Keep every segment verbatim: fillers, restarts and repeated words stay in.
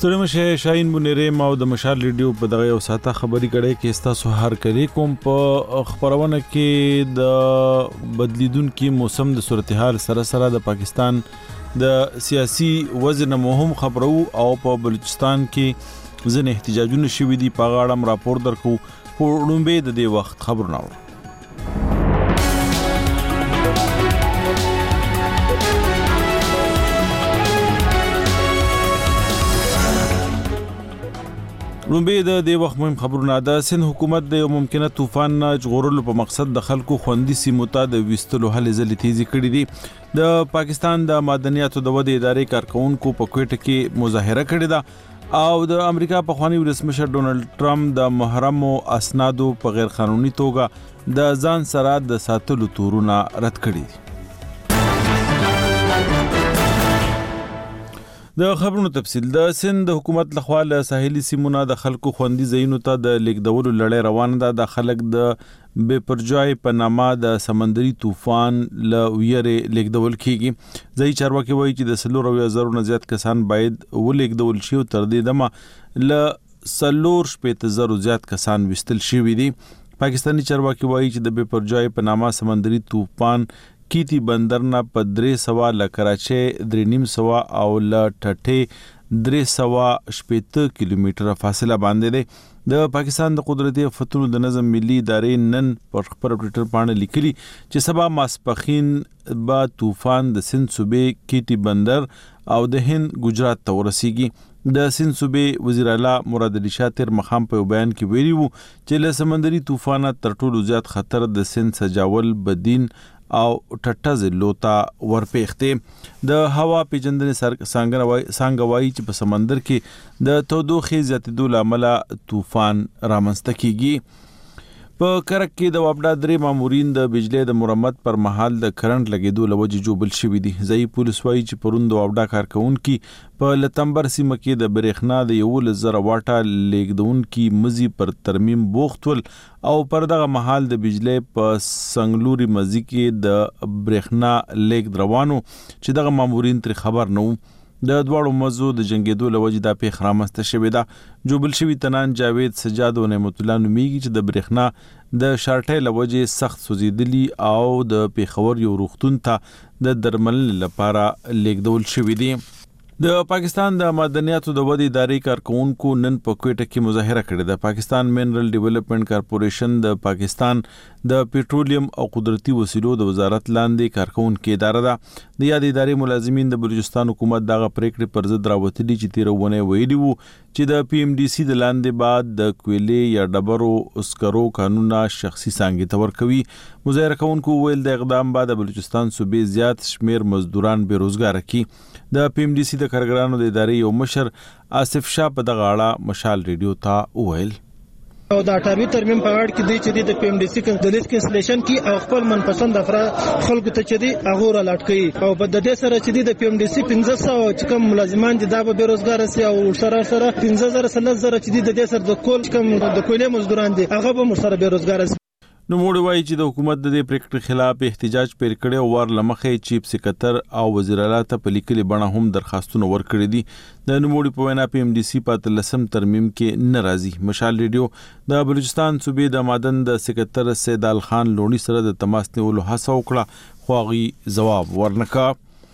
ستړي مشه شاهین منیرم او د مشال ریډیو په دغه یو ساته خبري کړي کې تاسو هر کړي کوم په خبرونه کې د بدلیدونکو موسم د صورتحال سره سره د پاکستان د سیاسي وزن مهم خبرو او په بلوچستان کې ځنې احتجاجونه شوي دي په غاړه راپور درکو په لومبه د دې وخت خبرونه اورو. لومبه د دې وخت مهم خبرونه د سند حکومت د یو ممکنه طوفان ژغورلو په مقصد د خلکو خوندي سیمو ته د وستلو هلې ځلې تیزی کړې دي. د پاکستان د معدنیاتو د ودې ادارې کارکونکو په کوټه کې مظاهره کړې ده او د امریکا په خواني ولسمشر ډونالد ټرمپ د محرم او اسنادو په غیر قانوني توګه د ځان سره د ساتلو تورونه رد کړي دي. د خبرونو تفصیل د سند حکومت لخوا له ساحلي سیمونو د خلکو خوندي ځایونو ته د لیکدولو لړۍ روانه ده. د خلک د بے پرجای په نامه د سمندري طوفان له ویره لیکدول کیږي. ځای چارواکي وایي چې د سلور او زرو نه زیات کسان باید ولیکدول شي او تر دې دمه له سلور شپږ زرو زیات کسان وستل شوي دي. پاکستاني چارواکي وایي چې د بے پرجای په نامه سمندري طوفان کیتی بندرنا په درې سوا ل کراچي درې نیم سوا او ل ټټه درې سوا شپږ کیلومتره فاصله باندې ده. د پاکستان د قدرتي آفتونو د نظم ملي ادارې نن پر خبر ټویټر باندې لیکلي چې سبا ماسپخین با طوفان د سند صوبې کیتی بندر او د هند ګجرات ته ورسیږي. د سند صوبې وزیر اعلی مراد علي شاطر مخام په بیان کې ویلي وو چې له سمندري طوفان تر ټولو زیات خطر د سند سجاول بدین او ټټه زلوتا ورپېخته. د هوا پیجندنې څنګه وایي چې په سمندر کې د تودوخې زیاتېدو لامل طوفان رامنځته کیږي. په کرک کې د وابډا درې مامورین د بجلی د مرمت پر مهال د کرنٹ لګیدو لوجه جوبل شوی دي. ځای پولیس وایي چې پروند وابډا کارکونکو په لتمبر سیمه کې د برېښنا د یو لزر واټه لیکدونکو مزي پر ترمیم بوختول او پر دغه مهال د بجلی په سنگلوري مزي کې د برېښنا لیک روانو چې دغه مامورین تر خبر نه وو. د دوړو مزو د جنگیدو لوجه د پیښ رامسته شوې ده. جوبل شوی تنان جاوید سجاد او نعمت الله نومیږي چې د برېښنا د شارټې لوجه سخت سوزیدلی او د پیښور یو روغتون ته د درمل لپاره لیکدول شوې دي. د پاکستان د معدنیاتو د ودې ادارې کارکونکو نن په کوټه کې مظاهره کړې ده. پاکستان منرل ډیولپمنٹ کارپوریشن د پاکستان د پېټرولیم او قدرتي وسیلو د وزارت لاندې کارکونکو اداره ده. د یاد ادارې ملازمین د بلوچستان حکومت دغه پریکړې پر ضد راوتلي چې تیرونه ویلي وو چې د پی ام ډي سي د لاندې بعد د کویلې یا ډبرو اسکرو قانونا شخصي څنګه تور کوي. مظاهره کوونکو ویل د اقدام بعد بلوچستان صوبې زیات شمیر مزدوران بیروزګار کی. د پی ام ډي سي د کارګرانو د ادارې یو مشر آصف شاه په دغه اړه مشال ریډیو ته ویل او د اټاوي ترمیم په اړه کې دی چې د پی ام ډي سي د لیست کینسلیشن کې او خپل منپسند افراد خلکو ته چې دی هغه را لټکي او په د دې سره چې د پی ام ډي سي پنځه سوه چې کوم ملازمان دي دا به بیروزګار سي او سره سره پنځه زره سلس زره چې د دې سره د کول کوم د کویلې مزدوران دي هغه به سره بیروزګار سي. نو موږ وایي چې د حکومت د دې پریکړې خلاف احتجاج پیر کړي او ور لمخې چیف سکرټر او وزیر اعلی ته په لیکلي بڼه هم درخواستونه ورکړي دي. د نوموړي په وینا پی ام ډي سي په لسم ترمیم کې ناراضي. مشال ریډیو د بلوچستان صوبې د معدن د سکرټر سیدال خان لونی سره د تماس نیولو هڅه وکړه خو هغه جواب ورنکړ.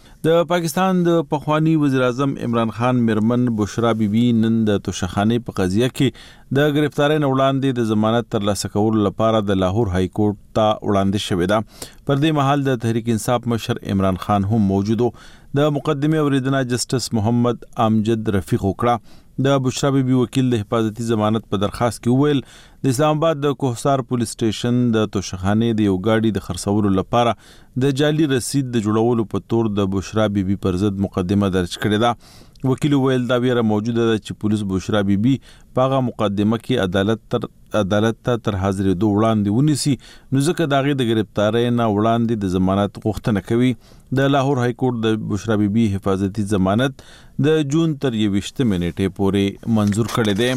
د پاکستان د پخوانی وزیر اعظم عمران خان مرمن بشرا بیبي نن د توشخانه په قضیه کې د گرفتاری نه وړاندې د ضمانت ترلاسه کولو لپاره د لاهور های کورټ ته وړاندې شوې ده. پر دې مهال د تحریک انصاف مشر عمران خان هم موجود و. د مقدمه اوریدنه جسټس محمد امجد رفیق وکړه. د بشرا بیبي وکیل د حفاظتي ضمانت په درخواست کې ویل د اسلام آباد د کوهسار پولیس سټیشن د توشخانه د یو گاډي د خرڅولو لپاره د جعلي رسید د جوړولو په تور د بشرا بیبي پر ضد مقدمه درج کړې ده. وکیل ویل دا ویره موجوده ده چې پولیس بشرا بیبي په هغه مقدمه کې عدالت تر عدالت ته تر حاضرېدو وړاندې ونیسي نو ځکه د هغې د ګرفتارۍ نه وړاندې د ضمانت غوښتنه کوي. د لاهور های کورټ د بشرا بیبي حفاظتي ضمانت د جون تر یوویشتمې نیټې پورې منظور کړی دی.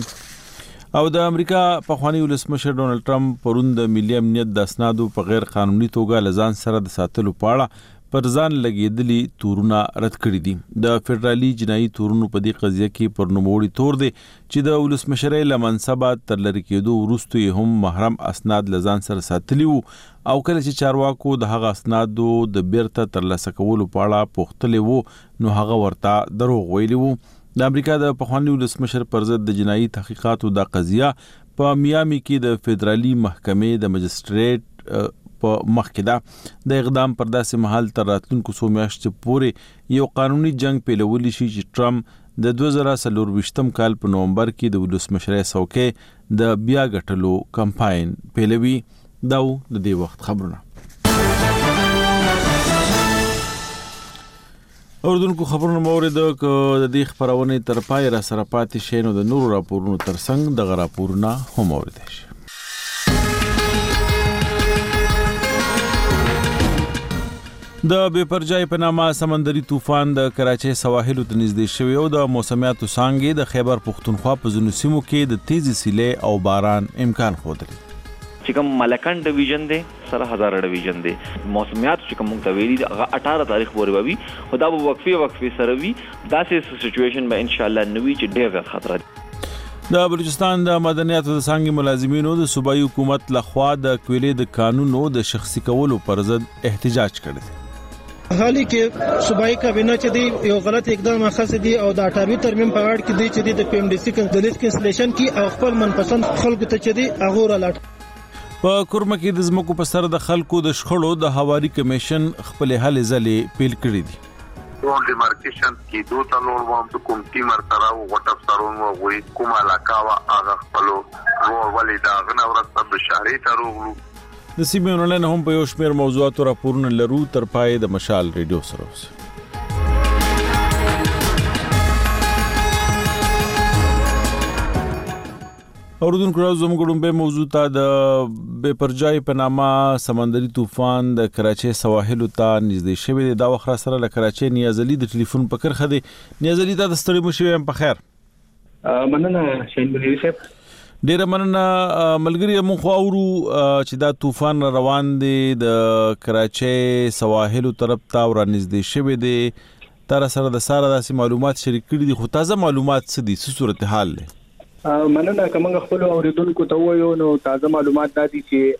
او د امریکا پخوانی ولسمشر ډونالد ټرمپ پرون د ملي امنیت د اسنادو په غیر قانوني توګه لزان سره د ساتلو په اړه پر ځان لګېدلي تورونه رد کړي دي. د فدرالي جنایي تورونو په دې قضیه کې پر نوموړي تور دی چې د ولسمشرۍ له منصبه تر لرې کېدو وروسته یې هم محرم اسناد له ځان سره ساتلي وو او کله چې چارواکو د هغه اسنادو د بیرته ترلاسه کولو په اړه پوښتلي وو نو هغه ورته دروغ ویلي وو. د امریکا د پخواني ولسمشر پر ضد د جنایي تحقیقاتو د قضیه په میامي کې د فدرالي محکمې د مجستریټ په مخ کې ده. د اقدام پر داسې مهال تر راتلونکو څو میاشتو پورې یو قانوني جنگ پیلولی شي چې ټرمپ د دوه زره څلور ویشتم کال په نومبر کې د ولسمشرۍ څوکۍ د بیا ګټلو کمپاین پیلوي. دا د دې وخت خبرونه. اوردونکو خبرونه مورید د دې خبرونه تر پای را سره پاتې شي نو د نورو راپورونو ترڅنګ د راپورونه هم مورید شي. د بے پرجای په نامه سمندري طوفان د کراچۍ سواحلو ته نږدې شوی او د موسمیاتو څانګې د خیبر پښتونخوا په ځینو سیمو کې د تیزی سیلۍ او باران امکان ښودلی. چې کوم ملکان ډیویژن دی سره هزار ډیویژن دی موسمیات چې کوم ته ویلي هغه اٹھارہ تاریخ پورې وي خدا به وقفي وقفي سره وي داسې سچويشن به ان شاء الله نوي چې ډېر زیات خطر دی. د بلوچستان د مدنیاتو د څنګه ملازمینو د صوبایي حکومت لخوا د کویلې د قانونو د شخصي کولو پر ضد احتجاج کړی. حالي کې صوبایي کابینه چې دی یو غلط اقدام اخیستی دی او د اټاروي ترمیم په اړه کې دی چې د پی ایم ډي سي د لیست کینسلیشن کې او خپل منپسند خلکو ته چې دی هغه رالاټ. په کورمه کې د زمکو په سر د خلکو د شخړو د حواري کمیشن خپل حل ځلې پیل کړی دي. ټول ډیمارکیشن کې دوه تلور وام د کوم ټیمر سره او غټ افسرون او وی کوم علاقه وا هغه خپل ور ولې دا غنه ورسته د شهري تروغلو. د سیمې اونلاین هم په یو شمېر موضوعاتو راپورونه لرو تر پای د مشال ریډیو سره اوسئ. اوردونکو راځو زموږ په موضوع ته د بے پرجای په نامه سمندري طوفان د کراچۍ سواحلو ته نږدې شوی دی. دا وخت سره له کراچۍ نیازلي د ټلیفون په کرخه دی. نیازلي ته د ستړي مو شوی په خیر. مننه شین بلوي صاحب. ډیره مننه ملګری مو خو اورو چې دا طوفان روان دی د کراچۍ سواحلو طرف ته ور نږدې شوی دی. تر سره د ساره داسې معلومات شریک کړي دي خو تازه معلومات څه دي څه صورتحال دی؟ مننه کومه خپل اوریدونکو ته وایو نو تازه معلومات دا دي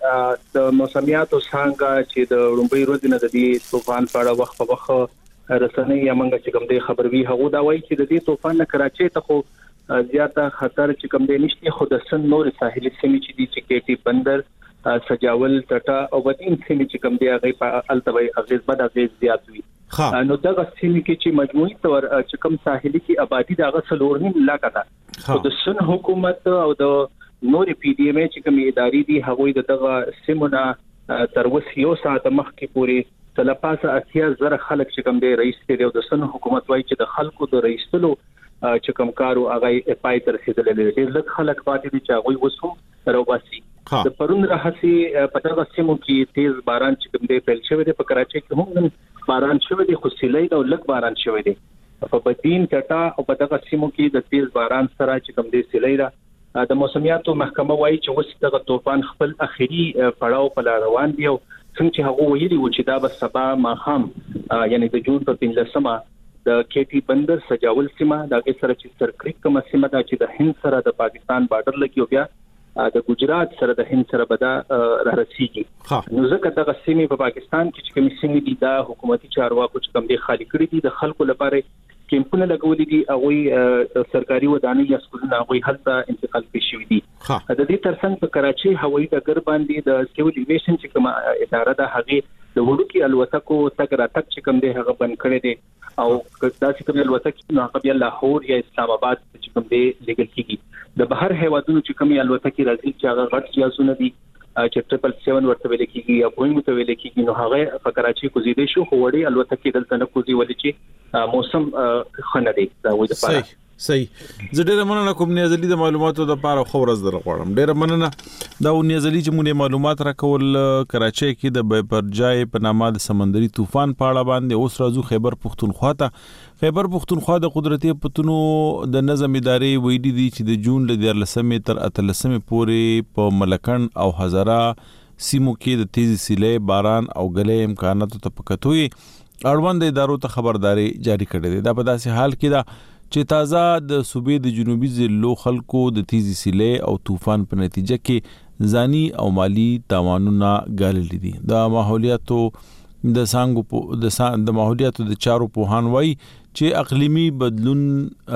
چې د موسمیاتو څنګه چې د رومبي ورځې نه د دې طوفان په اړه وخت په وخت رسنۍ یمنګ چې کوم دی خبروي هغه دا وایي چې د دې طوفان نه کراچۍ ته خو زیاته خطر چې کوم دی نشته خو د سن نور ساحلي سیمې چې دي چې کېټي بندر سجاول ټټا او بدین سیمې چې کوم دی هغه په التوي اغیز بد اغیز زیات وي. نو دا سیمې کې چې مجموعي تور چې کوم ساحلي کې آبادی دا غسلورنی علاقه ده د سن حکومت او د نور پی ډی ایم چې کوم ادارې دي هغه دغه سیمونه تر اوسه یو ساعت مخکې پوري تلپاسه اتیا زره خلک چې کوم دی رئیس دی او د سن حکومت وایي چې د خلکو د رئیسلو چې کوم کارو هغه پای تر رسیدلې دي. ډېر خلک پاتې دي چې هغه وسو روباسي. د پرون راهسي په دغه سیمو کې تیز باران چې کوم دی پیل شوی دی. په کراچۍ کې هم باران شوی دی خو سیلۍ او لږ باران شوی دی. په بدین ټټا او په دغه سیمو کې د تیز باران سره چې کوم دی سیلۍ را د موسمیاتو محکمه وایي چې اوس دغه طوفان خپل اخیری پړاو په روان دی او څنګه چې هغه ویلي و چې دا به سبا ماښام یعنی د جون په پنځلسمه د کېټي بندر سجاول سیمه دغه سره چې سرکریک کومه سیمه دا چې د هند سره د پاکستان بارډر لګي او بیا د ګجرات سره د هند سره بدا را رسیږي. نو ځکه دغه سیمه په پاکستان کې چې کومې سیمې دي دا حکومتي چارواکو چې کوم دي خالي کړې دي د خلکو لپاره کیمپونه لګولې دي هغه سرکاري ودانۍ یا سکولونه هغه هلته انتقال پېښوي دي. د دې ترڅنګ په کراچۍ هوایي ډګر باندې د سیول ایویشن چې کومه اداره ده هغه د وړوکی الوتکو تک راتک چې کوم دی هغه بند کړی دی او داسې کوم الوتکې نو هغه بیا لاهور یا اسلام آباد چې کوم دی لګل کیږي. د بهر هیوادونو چې کوم الوتکې راځي چې هغه غټ جهازونه دي چې ټریپل سیون ورته ویل کیږي یا بوینګ ته ویل کیږي نو هغه په کراچۍ کوزیدې شو خو وړي الوتکې دلته نه کوزي ولې چې موسم خنه دی دا وایي د صحیح صحیح. زه ډېر مننه کوم نیازلي د معلوماتو د لپاره خو ورځ در غواړم. ډېر مننه دا نیازلي چې مونږه معلومات راکول کراچۍ کې د بے پرجای په نامه د سمندري طوفان په اړه باندې. اوس راځو خیبر پښتونخوا ته. خیبر پښتونخوا د قدرتي پتونو د نظم ادارې ویلي دي چې د جون ل دیارلسمې تر اتلسمې پورې په ملکن او هزاره سیمو کې د تیز سیلۍ باران او غلې امکاناتو ته پکتوي اړوند ادارو ته خبرداري جاری کړې ده. دا په داسې حال کې ده چې تازه د صوبې د جنوبي ضلعو خلکو د تیزی سیلې او طوفان په نتیجه کې ځاني او مالی تاوانونه ګاللي دي. د ماحولیاتو د سانګو د د ماحولیاتو د چارو پوهان وایي چې اقلیمي بدلون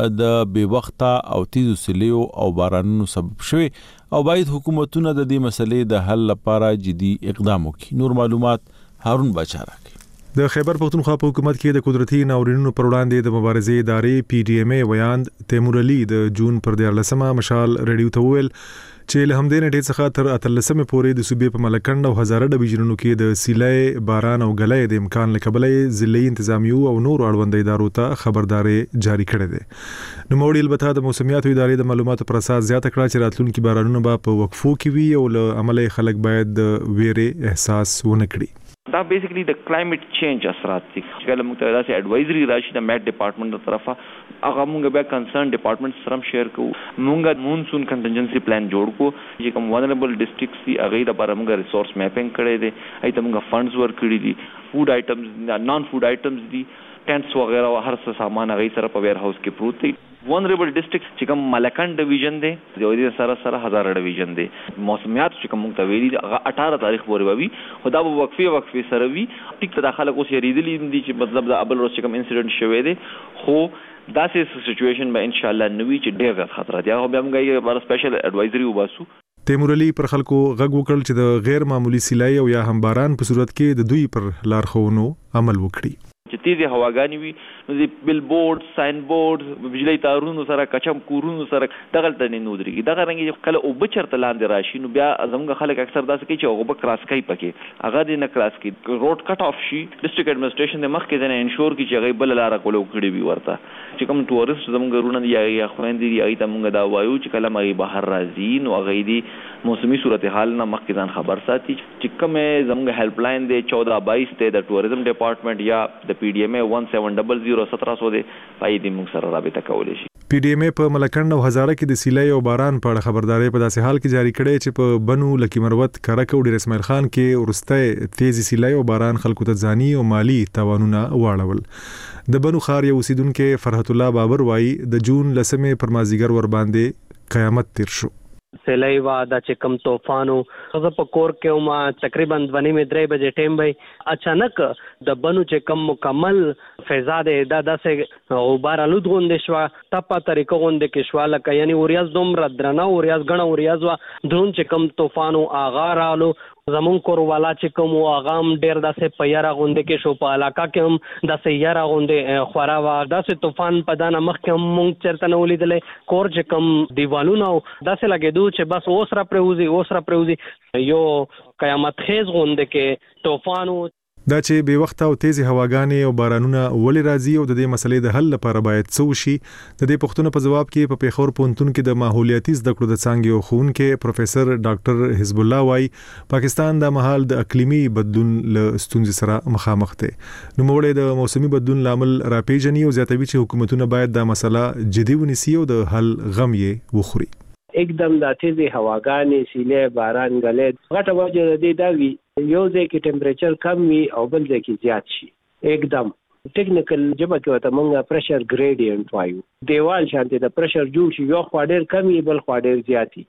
د بې وخته او تیزو سیلو او بارانونو سبب شوی او باید حکومتونه د دې مسلې د حل لپاره جدي اقدام وکړي. نور معلومات هارون بچاره کوي. د خیبر پختونخوا په حکومت کې د قدرتي ناورینونو پر وړاندې د مبارزې ادارې پی ډی ایم ای ویاند تیمور علي د جون پر دیارلسمه مشال ریډیو ته وویل چې له همدې نیټې څخه تر اتلسمه پورې د صوبې په ملکند او هزاره ډیویژنونو کې د سیلې باران او غلې د امکان لکبلې ضلعي انتظامیو او نور اړوند ادارو ته خبرداري جاری کړې ده. نو موړي البته د موسمیاتو ادارې د معلوماتو پر اساس زیاته کړه چې راتلونکي بارانونه به په وقفو کې وي او له عمله خلک باید د ویرې احساس ونه کړي. دا بیسیکلی د کلایمټ چینج اثرات دي. کله موږ ته داسې ایڈوایزري راشي د میټ ډپارټمنټ تر طرفه هغه موږ بیا کنسرن ډپارټمنټ سره شیر کوو. موږ مونسون کنټینجنسي پلان جوړ کو چې کوم ولنریبل ډسټرکټس دي هغه لپاره موږ ریسورس میپینګ کړی دی. ایته موږ فندز ورکړي دي. فود آیټمز نان فود آیټمز دي ټینټس وغیرہ او هر څه سامان هغه سره په ویر هاوس کې پروت دی. ولنریبل ډسټرکټس چې کوم ملکند ډیویژن دی د دې سره سره هزاره ډیویژن دی. موسمیات چې کوم موږ ته ویلي هغه اٹھارہ تاریخ پورې وي خو دا به وقفې وقفې سره وي. ټیک ته داخله اوس یې ریدلی دي چې مطلب د ابل روز چې کوم انسیډنټ شوی دی خو داسې سچویشن به ان شاء الله نوي چې ډېر زیات خطر دی. هغه بیا موږ یې بار سپیشل ایڈوایزري وباسو. تیمور علي پر خلکو غږ وکړ چې د غیر معمولی سیلای او یا هم باران په صورت کې د دوی پر لارښوونو عمل وکړي. چې تیزی هواګانی وي نو د بل بورډ ساين بورډ بجلی تارونو سره کچم کورونو سره دغه تنه نو درېږي. دغه رنګ کله او بچر تلاندې راشي نو بیا زموږ خلک اکثر داسې کوي چې هغه به کراس کوي پکې هغه دې نه کراس کوي. روډ کټ اف شي ډسټریکټ ایڈمنسټریشن د مخ کې ځنه انشور کوي چې هغه بل لار کولو کړی وي. ورته چې کوم ټورست زموږ رونه دی یا خويندې دی هغه ته موږ دا وایو چې کله مې بهر راځي نو هغه دې موسمي صورتحال نه مخکې ځان خبر ساتي. چې کوم زموږ هیلپ لاین دی چودہ بائیس ته د ټوریزم ډپارټمنټ یا د پی ډی ایم ای ون سیون ډبل زیرو سترہ سو دی پای دې موږ سره رابطه کولی شي. پی ډی ایم ای په ملکند او هزاره کې د سیلای او باران په اړه خبرداري په داسې حال کې جاری کړي چې په بنو لکی مروت کرک او ډیر اسماعیل خان کې ورسته تیزی سیلای او باران خلکو ته ځاني او مالی تاوانونه واړول. د بنو خار یو اوسیدونکو فرحت الله بابر وایي د جون لسمه پر مازیګر ور باندې قیامت تیر شو. سیلای وا د چکم طوفانو زه په کور کې ما تقریبا دونی می درې بجې ټیم وای اچانک د بنو چکم مکمل فضا د داسې غبار الود غوندې شو ټپه طریقه غوندې کې شو لکه یعنی اوریاز دومره درنه اوریاز غنه اوریاز وا درون چکم طوفانو آغا رالو زمون کور والا چې کوم اغام ډیر داسې پیرا غوندې کې شو په علاقہ کې هم داسې یارا غوندې خورا وا داسې طوفان په دانه مخ کې هم مونږ چرته نه ولیدلې. کور چې کوم دیوالونه داسې لګېدو چې بس اوس را پروزي اوس را پروزي یو قیامت خیز غوندې کې طوفانو. دا چې بې وخته او تیزی هواګانې او بارانونه ولې راځي او د دې مسلې د حل لپاره باید څه وشي د دې پوښتنو په جواب کې په پیښور پوهنتون کې د ماحولیاتي زده کړو د څانګې ښوونکی پروفیسور ډاکټر حزب الله وايي پاکستان د مهال د اقلیمي بدلون له ستونزې سره مخامخ دی. نو موږ د موسمي بدلون لامل راپېژني او زیاتوي چې حکومتونه باید دا مسله جدي ونیسي او د حل غم یې وخوري. एकदम د تیزی هواګانې سیلې باران غلې غټه وجه د دې دا وی یو ځای کې ټمپریچر کم وي او بل ځای کې زیات شي. एकदम ټیکنیکل جبه کې وته مونږه پریشر ګریډینټ وایو دیوال شانته د پریشر جوړ شي یو خوا ډیر کم وي بل خوا ډیر زیاتی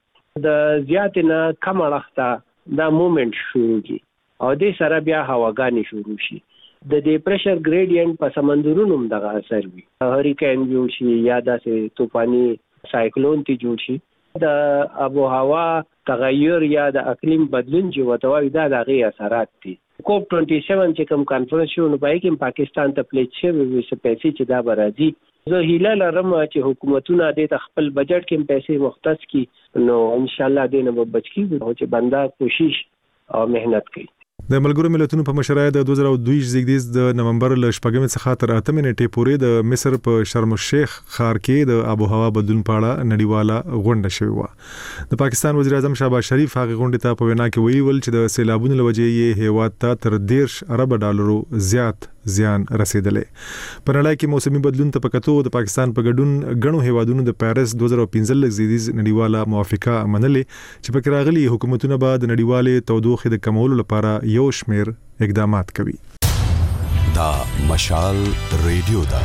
د زیات نه کم اړخته دا موومېنټ شروع کی او دې سره بیا هواګانې شروع شي. د دې پریشر ګریډینټ په سمندرونو هم دغه اثر وي هریکین جوړ شي یا داسې طوفاني سایکلون تی جوړ شي. د ابو هوا تغیر یا د اقلیم بدلون چې وتوي دا د غي اثرات دي. کوپ سبعه چې کوم کانفرنس شو نو پای کې پاکستان ته پلیټ شوی وي چې پیسې چې دا برازي زه هیله لرم چې حکومتونه د خپل بجټ کې پیسې مختص کړي نو ان شاء الله دې نه بچ کیږي چې بندا کوشش او مهنت کوي. د ملګرو ملتونو په مشرۍ د دوه زره دوه زیږدیز د نومبر ل شپږم څخه تر اتمې نیټې پورې د مصر په شرم الشیخ ښار کې د آب و هوا بدلون په اړه نړیواله غونډه شوې و. د پاکستان وزیر اعظم شهباز شریف هغه غونډې ته په وینا کې ویلي چې د سیلابونو لوجې یې هیواد ته تر دېرش ارب ډالرو زیات زیان رسیدلې. په نړۍ کې موسمي بدلون ته پکتو د پاکستان په ګډون غنو هیوادونو د پاریس دوه زره پنځه زیږدیز نړیواله موافقه منلې چې په کراغلي حکومتونه به د نړیوالې تودوخې د کمولو لپاره یو شمېر اقدامات کوي. دا مشال ریډیو دا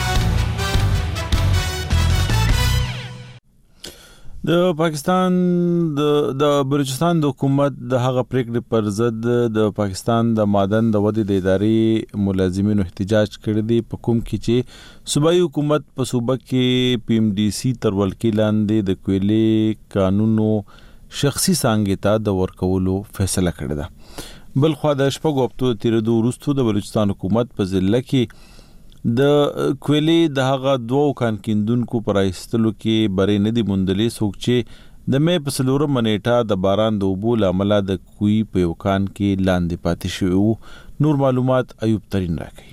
د پاکستان د د بلوچستان د حکومت د هغه پریکړې پر ضد د پاکستان د معدن د ودې د ادارې ملازمینو احتجاج کړی دی په کوم کې چې صوبایي حکومت په صوبه کې پی ایم ډي سي تر ولکې لاندې د کویلې قانونو شخصي څانګې ته د ورکولو فیصله کړې ده. بل خو د شپږو هفتو تیرېدو وروسته د بلوچستان حکومت په ضلع کې د کویلې د هغه دوو کان کیندونکو پر ایستلو کې بری نه دی موندلې څوک چې د مې په څلورمه نیټه د باران د اوبو له امله د کوی په یو کان کې لاندې پاتې شوي وو. نور معلومات ایوب ترین راکوي.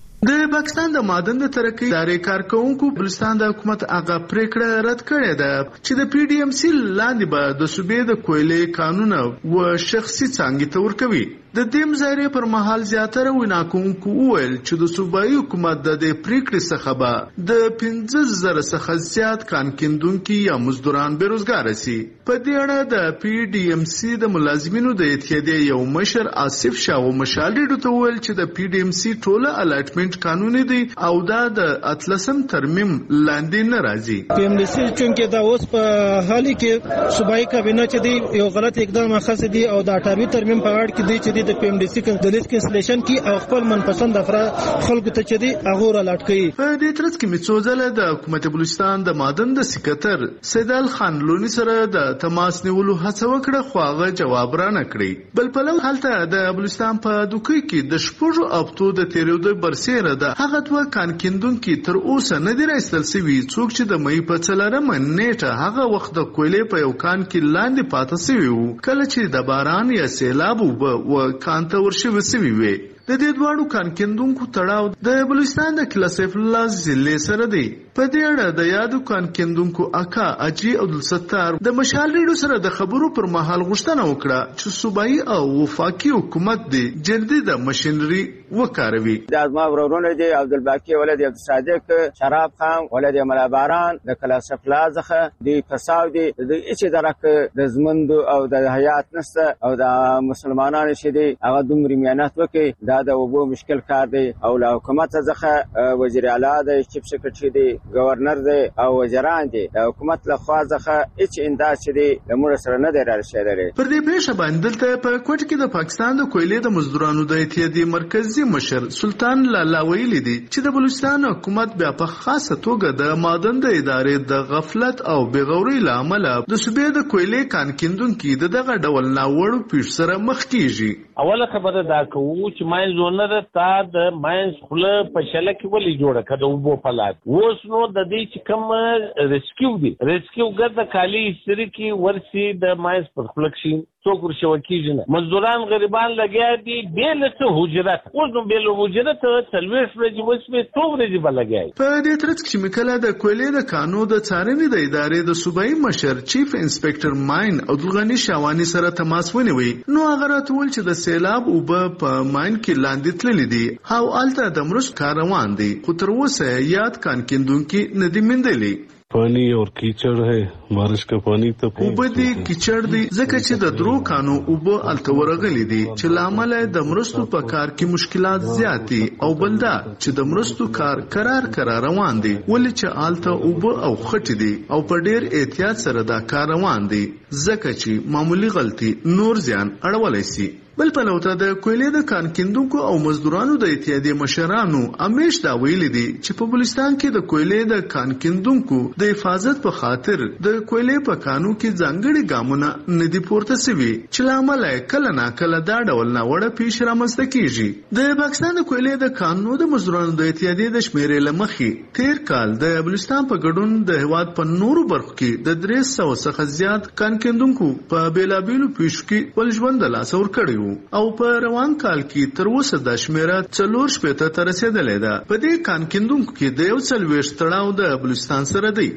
د پاکستان د معدن د ترقی ادارې کارکونکو بلوچستان د حکومت هغه پریکړه رد کړې ده چې د پی ډي ایم سی لاندې به د صوبې د کویلې قانون او شخصي څانګې ته ورکوي. د دې مظاهرې پر مهال زیاتره ویناکونکو وویل چې د صوبایي حکومت د دې پریکړې څخه به د پنځه زره څخه زیات کان کیندونکي یا مزدوران بیروزګار شي. په دې اړه د پی ډي ایم سی د ملازمینو د اتحادیې یو مشر آصف شاه مشال ریډیو ته وویل چې د پی ډي ایم سی ټوله الاټمنټ قانوني دی او دا د اتلسم ترمیم لاندې نه راځي. پی ایم ډي سی چې دا اوس په حالي کې صوبایي کابینه چې دی یو غلط اقدام اخیستی دی او د اټاروي ترمیم په اړه کې دی چې د پی ایم ډي سی د لیست کینسلیشن کی او خپل منپسند افراد خلکو ته چې دی هغه را لاټ کړي. په دې ترڅ کې میڅوزله د حکومت بلوچستان د معدن د سکرټر سیدال خان لونی سره د تماس نیولو هڅه وکړه خو هغه جواب را نه کړی. بل په لور حالت د بلوچستان په دوکۍ کې د شپږو هفتو د تیرېدو برسېره د هغه دوه کان کیندونکي تر اوسه نه دی راایستل شوي څوک چې د مې په څلورمه نیټه هغه وخت د کویلې په یو کان کې لاندې پاتې شوي وو کله چې د باران یا سیلاب و کان ته ورشوي شوي وي. د دې دواړو کان کیندونکو تړاو د بلوچستان د کلا سیف الله ضلع سره دی. په دې اړه د یادو کان کیندونکو اکا اجي عبدالستار د مشال ریډیو سره د خبرو پر مهال غوښتنه وکړه چې صوبایي او وفاقي حکومت دی جدي د ماشينري وکاروي. د ازما ورورونه دی عبدالباقي ولد عبدالصادق شراب خان ولد ملاباران د کلا سیف الله څخه دی فساد دی د هیڅ درک د زمند او د حیات نسته او د مسلمانانو چې دی هغه دومره میانات وکي د وبو مشکل کار دی او له حکومت څخه وزیر اعلی د چیف سیکریټری دی گورنر دی او وزیران دی د حکومت له خوا څخه هیڅ انداز دی لمر سره نه دی راشدلې. پر دې پیښه باندې دلته په کوټ کې د پاکستان د کویلې د مزدورانو د اتحادیې مرکزی مشر سلطان لالا ویلي دی چې د بلوچستان حکومت بیا په خاصه توګه د معدن د ادارې د غفلت او بېغورۍ له امله د صوبې د کویلې کان کیندونکي د دغه ډول ناوړو پیښ سره مخ کیږي. اوله خبره دا کوو چې ماین زونر تا د ماین خله په شله کې ولې جوړه کړه وبو پلات اوس نو د دې چې کوم ریسکیو دی ریسکیو ګرځه کالی استری کې ورسي د ماین پر خله کې څوک ورشو کیږي نه مزدوران غریبان لګیا دي بیل څه حجرت اوس نو بیل حجرت تلويش ورځي وسمه تو ورځي بلګای. په دې ترڅ کې مکله د کویلې د قانون د څارنې د ادارې د صوبایي مشر چیف انسپکټر ماین عبدالغنی شاوانی سره تماس ونیوي نو هغه راټول چې د سیلاب او په ماین کې لاندې تللی دي او الته د مرستو کار روان دي خو تر اوسه یاد کان کیندونکي نه دي مندلي. پانی اور کیچڑ ہے بارش کا پانی ته اوبه دي کیچړ دي ځکه چې د درو کانو اوبه الته ورغلي دي چې لامل د مرستو په کار کې مشکلات زیات دي او بلدا چې د مرستو کار قرار قرار روان دي ولې چې الته اوبه او خټي دي او په ډیر احتیاط سره دا کار روان دي ځکه چې معمولی غلطي نور زیان اړولای شي. بل په لوته د کویلې د کان کیندونکو او مزدورانو د اتحادیې مشرانو امیش دا ویلي دي چې په بلوچستان کې د کویلې د کان کیندونکو د حفاظت په خاطر د کویلې په کانو کې ځانګړي ګامونه نه دي پورته شوي چې لامل کله نا کله دا ډول ناوړه پیښ رامنځته کیږي. د پاکستان د کویلې د کانونو د مزدورانو د اتحادیې د شمیرې له مخې تیر کال د بلوچستان په ګډون د هیواد په نورو برخو کې د درې سوه څخه زیات کان کیندونکو په بیلابیلو پیښو کې خپل ژوند د لاسه ورکړی او په روان کال کې تر اوسه د شمیره څلور شپېته ته رسیدلې ده. په دې کان کیندونکو کې د یو څلوېښت تړاو د بلوچستان سره دی.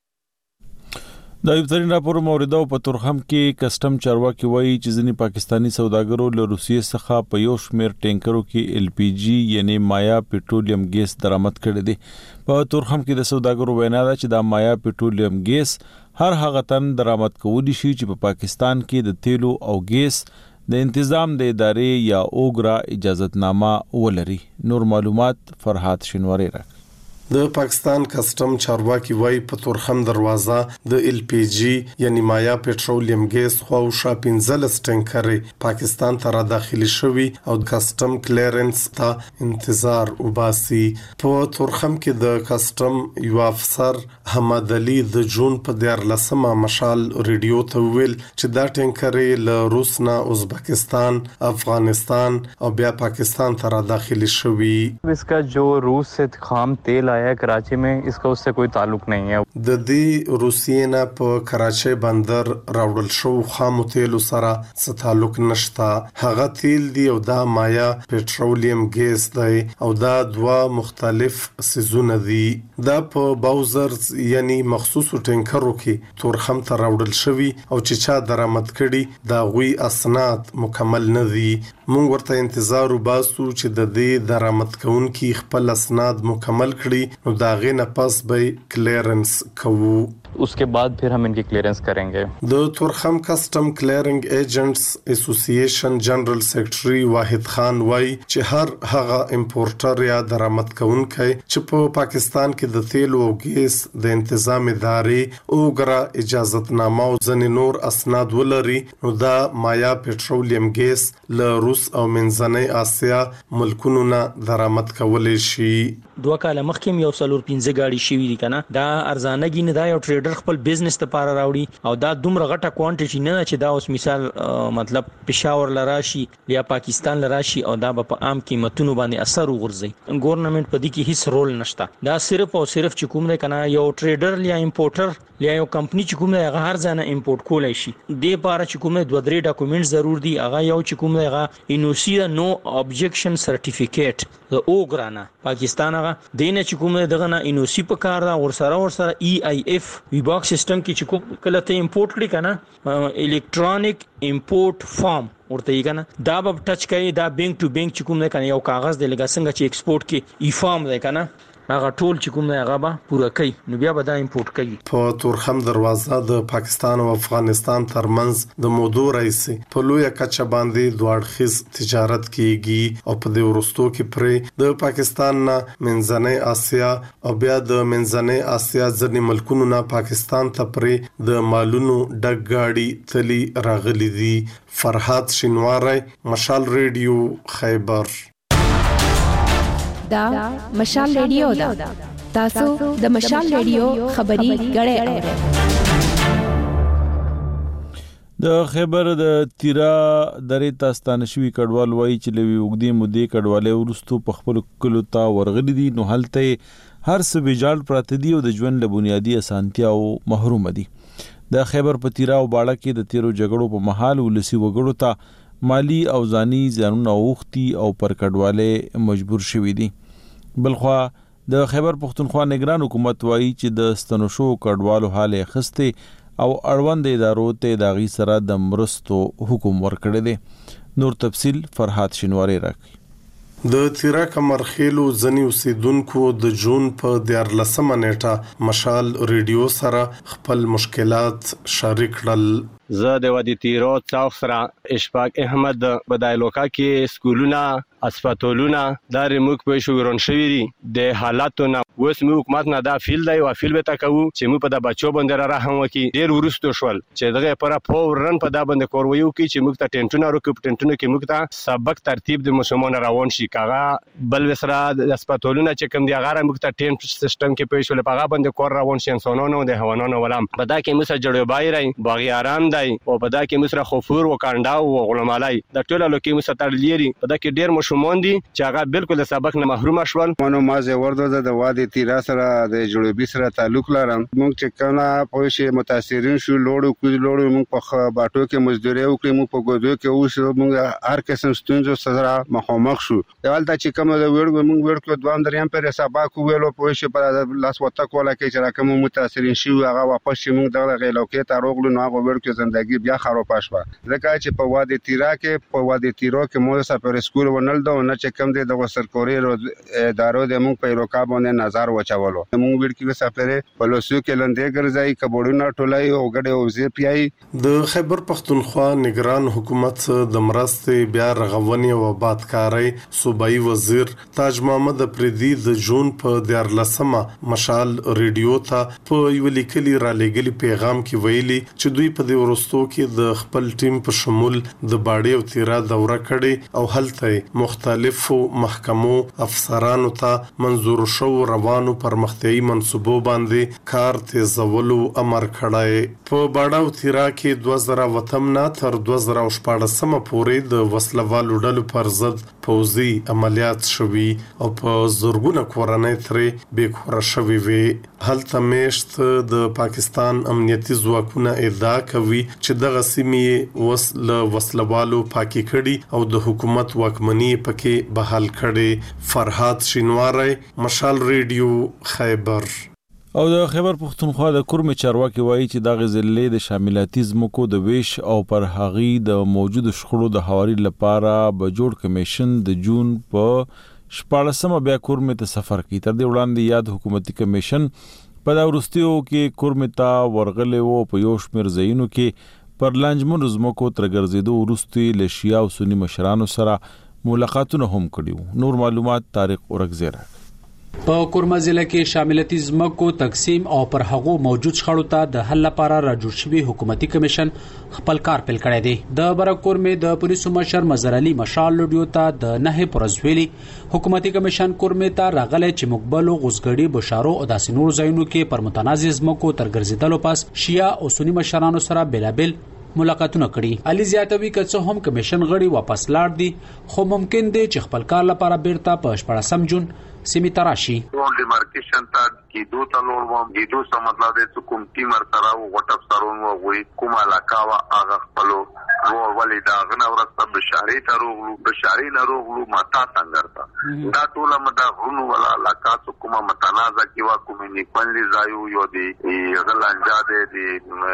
د ایبترین راپور موریده په تورخم کې کسٹم چارواکي وایي چې ځینې پاکستانی سوداګرو له روسیې څخه په یو شمېر ټینکرو کې ال پی جی یعنی مایا پټرولیم ګیس درآمد کړی دی. په تورخم کې د سوداګرو وینا ده چې دا مایا پټرولیم ګیس هر هغه تن درآمد کولی شي چې په پاکستان کې د تیلو او ګیس د انتظام د ادارې یا اوګرا اجازتنامه ولري. نور معلومات فرحات شینواری را. د پاکستان کسٹم چارواکي وای په تورخم دروازه د ال پی جی یعنی مایا پټرولیم ګیس خو شا پنځلس ټینکرې پاکستان ته را داخلي شوي او د کسٹم کلیرنس ته انتظار وباسي. په تورخم کې د کسٹم یو افسر حمد علي د جون په دیارلسمه مشال ریډیو ته ویل چې دا ټینکرې له روس نه ازبکستان، افغانستان او بیا پاکستان ته را داخلي شوي. इसका जो रूस से खाम तेल है कराची में, इसका उससे कोई ताल्लुक नहीं है. د دې روسیې نه په کراچۍ بندر راوړل شو خام تیل سره څه تعلق نشته. هغه تیل دی او دا مایا پټرولیم ګیس دی او دا دوا مختلف سيزونه دي. دا په باوزرز یعنی مخصوصو ټینکرو کې تورخم ته راوړل شوی او چې چا درآمد کړي دا غوي اسناد مکمل نه دي. مونږ ورته انتظار وباسو چې د دې درآمد کوونکي خپل اسناد مکمل کړي نو دا غي نه پس به کلیرنس کوو. उसके बाद फिर हम इनकी क्लियरेंस करेंगे. د تورخم کسٹم کلیرنگ ایجنټس اسوسییشن جنرال سیکریټري واحد خان وای چې هر هغه امپورټر یا درآمد کوونکی چې په پاکستان کې د تیل او ګیس د انتظام ادارې اوګرا اجازتنامه او ځنې نور اسناد ولري نو دا مایا پټرولیم ګیس له روس او منځنۍ اسیا ملکونو نه درآمد کولای شي. دوه کاله مخکې یو څلور پنځه گاډي شوی دي کنه دا ارزانګي نه دا یو ټریډر خپل بزنس ته پاره راوړي او دا دومره غټه کوانټیټي نه چې دا اوس مثال مطلب پېښور لراشي یا پاکستان لراشي او دا په عام قیمتونو باندې اثر وغورځي. ګورنمنت په دې کې هیڅ رول نشته. دا صرف او صرف چې کوم دی کنه یو ټریډر یا امپورټر یا یو کمپنی چې کوم دی هغه هر ځای نه امپورټ کولای شي. دې پاره چې کوم دوه درې ډاکومېنټس ضرور دي. هغه یو چې کوم دی هغه انوسی نو ابجیکشن سرټیفیکیټ د اوګرانا پاکستان هغه دینه چې کوم دغه نه انوسی په کار دا ور سره ور سره ای آی اف وی باکس سیستم کې چې کوم کله ته امپورټ کړی کنه الکترونیک امپورټ فارم ورته یې کنه دا به ټچ کوي. دا بینک ټو بینک چې کوم نه کنه یو کاغذ دی لکه څنګه چې ایکسپورټ کې ای فارم دی کنه هغه ټول چې کوم نه هغه به پوره کوي نو بیا به دا امپورټ کوي. په تورخم دروازه د پاکستان او افغانستان ترمنځ د مودو رئیس په لوی کچه باندې دوړخیز تجارت کیږي او په دې ورستو کې پرې د پاکستان نه منځنۍ اسیا او بیا د منځنۍ اسیا ځینې ملکونو نه پاکستان ته پرې د مالونو ډک گاډي تلی راغلي دي. فرحات شینواری، مشال ریډیو، خیبر. دا مشال ریډیو دا تاسو د مشال ریډیو خبري غړې اورئ. د خیبر د تیرا درې تاستانه شوی کډوال وای چې لوي وګدي مودې کډواله ورستو په خپل کلو تا ورغلي دي نو هلته هر څه ویجاړ پراته دي او د ژوند له بنیادی اسانتیا او محروم دي. د خیبر په تیرا او باړه کې د تیرو جګړو په محل ولسی وګړو ته مالی او ځاني ځانونه اوختي او پر کډواله مجبور شوي دي. بلخوا د خیبر پختونخوا نگران حکومت وایي چې د ستنوشو کډوالو حال خسته او اړوند ادارو ته داغي سره د مرستو حکم ورکړی دی. نور تفصیل فرحات شینواری راکړي. د تیرا کمرخیلو ځنی اوسیدونکو د جون په دیارلسمه نیټه مشال ریډیو سره خپل مشکلات شریک کړل. زه د وادي تیرو څاو سره اشفاق احمد بدایلوکا کې سکولونه اسپیټالونه دا ریموک په شو ورون شوی دي د حالاتو نه اوس موږ حکومت نه دا فیل دی او فیل به تکو چې موږ په د بچو باندې را هم وکي ډیر ورستو شول چې دغه پر فورن په دا باندې کورویو کې چې موږ ته ټینټونه ورکو ټینټونه کې موږ ته سبق ترتیب د مسلمانانو روان شي کاغه بل وسره د اسپیټالونه چې کوم دی هغه موږ ته ټینټ سیستم کې پېښ ول په هغه باندې کور روان شي انسانانو د حیواناتو ولام په دا کې موږ سره جوړ بایرای باغیاران دی او په دا کې مصر خفور او کانډا او غلمالای د ټولو لکه مصر تړلېری په دا کې ډېر مشمون دي چې هغه بالکل سبق نه محروم شول. مونږ مازه ورده د وادي تیرا سره د جوړبي سره تعلق لرم. مونږ چې کله په شی متاثرین شو لوړو کو لوړو مونږ په باټو کې مزدوري وکړو مونږ په ګودو کې اوس مونږ هر قسم ستونزو سره مخامخ شو. یوالته چې کوم د وړو مونږ ورکو دوام دریم پر حساب کو ویلو په شی په لاس وته کوله کې چې راکم متاثرین شو هغه واپس مونږ دغه غیلوکې ته روغلو نو هغه ورکو بندګي بیا خراب شوه ځکه چې په وادي تیرا کې په وادي تیرو کې مو سفر سکول ونل دا نه چې کم دي د سرکوري ادارو د موږ په رکابونه نظر وچولو موږ ویل کې سفر په لوسو کې لندې ګرځي کبوړونه ټولای او غړي او زی پی آی د خیبر پختونخوا نگران حکومت د مرستې بیا رغونې او آبادکاري صوبایي وزیر تاج محمد افریدي د جون په دیار لسمه مشال ریډیو ته په یو لیکلي را لګلي پیغام کې ویلي چې دوی په دې ورستو کې د خپل ټیم په شمول د باډي او تیرا دوره کړي او هلته مختلفو محکمو افسرانو ته منظور شو روانو پرمختیايي منصوبو باندې کار تیزولو امر کړای په باډا او تیرا کې دوه زره وتمنا تر دوه زره شپږ پورې د وسلوالو ډلو پر ضد پوځي عملیات شوي او په زورګونه کورنۍ ترې بیکوره شوي وي هلته میشت د پاکستان امنیتي ځواکونه ادعا کوي چې دغه سیمې وسل وسلوالو پاکي کړي او د حکومت واکمني پکې بحال کړي فرحات شینواری مشال ریډیو خیبر او د خیبر پختونخوا د کورم چارواکي وایي چې د غزلې د شاملاتي زمکو د ویش او پر هغي د موجود شخړو د حواري لپاره به جوړ کمیشن د جون په شپږمه بیا کورم ته سفر کوي تر دې وړاندې یاد حکومتي کمیشن په دا ورستیو کې کورم ته ورغلې وو په یو شمېر ځایونو کې پر لانجمن زمکو تر ګرځېدو ورستي له شیا او سنی مشرانو سره ملاقاتونه هم کړیو نور معلومات طارق اورګزیره په کورما ضلع کې شاملتي زمکو تقسیم او پر هغو موجود شخړو ته د حل لپاره را جوړ شوی حکومتي کمیشن خپل کار پیل کړی دی د برکورمې د پولیسو مشر مظهر علي مشال لوډیو ته د نه پرزویلي حکومتي کمیشن کورمې ته راغلی چې مقبلو غوسګړي بشارو او داسې نور ځایونو کې پر متنازع زمکو تر ګرځیدلو پس شیا او سنی مشرانو سره بلابل ملاقاتونه کړي علي زیاتوي که څه هم کمیشن غړي واپس لاړ دي خو ممکن دی چې خپل کار لپاره بیرته په شپږم جون سیمه تراشي ټول ډیمارکیشن ته کې دوه تلور وو کې دوه څه مطلب دی چې کوم ټیم مرترا او غټ افسرون وو وي کوم علاقه وا هغه خپل ور ولې دا غنه ورسته بشاري ته روغلو بشاري نه روغلو ماته څنګه دا ټول مدا غونو ولا علاقه کومه متنازع کې وا کومې نیپلي ځایو یو دی غلانجا دی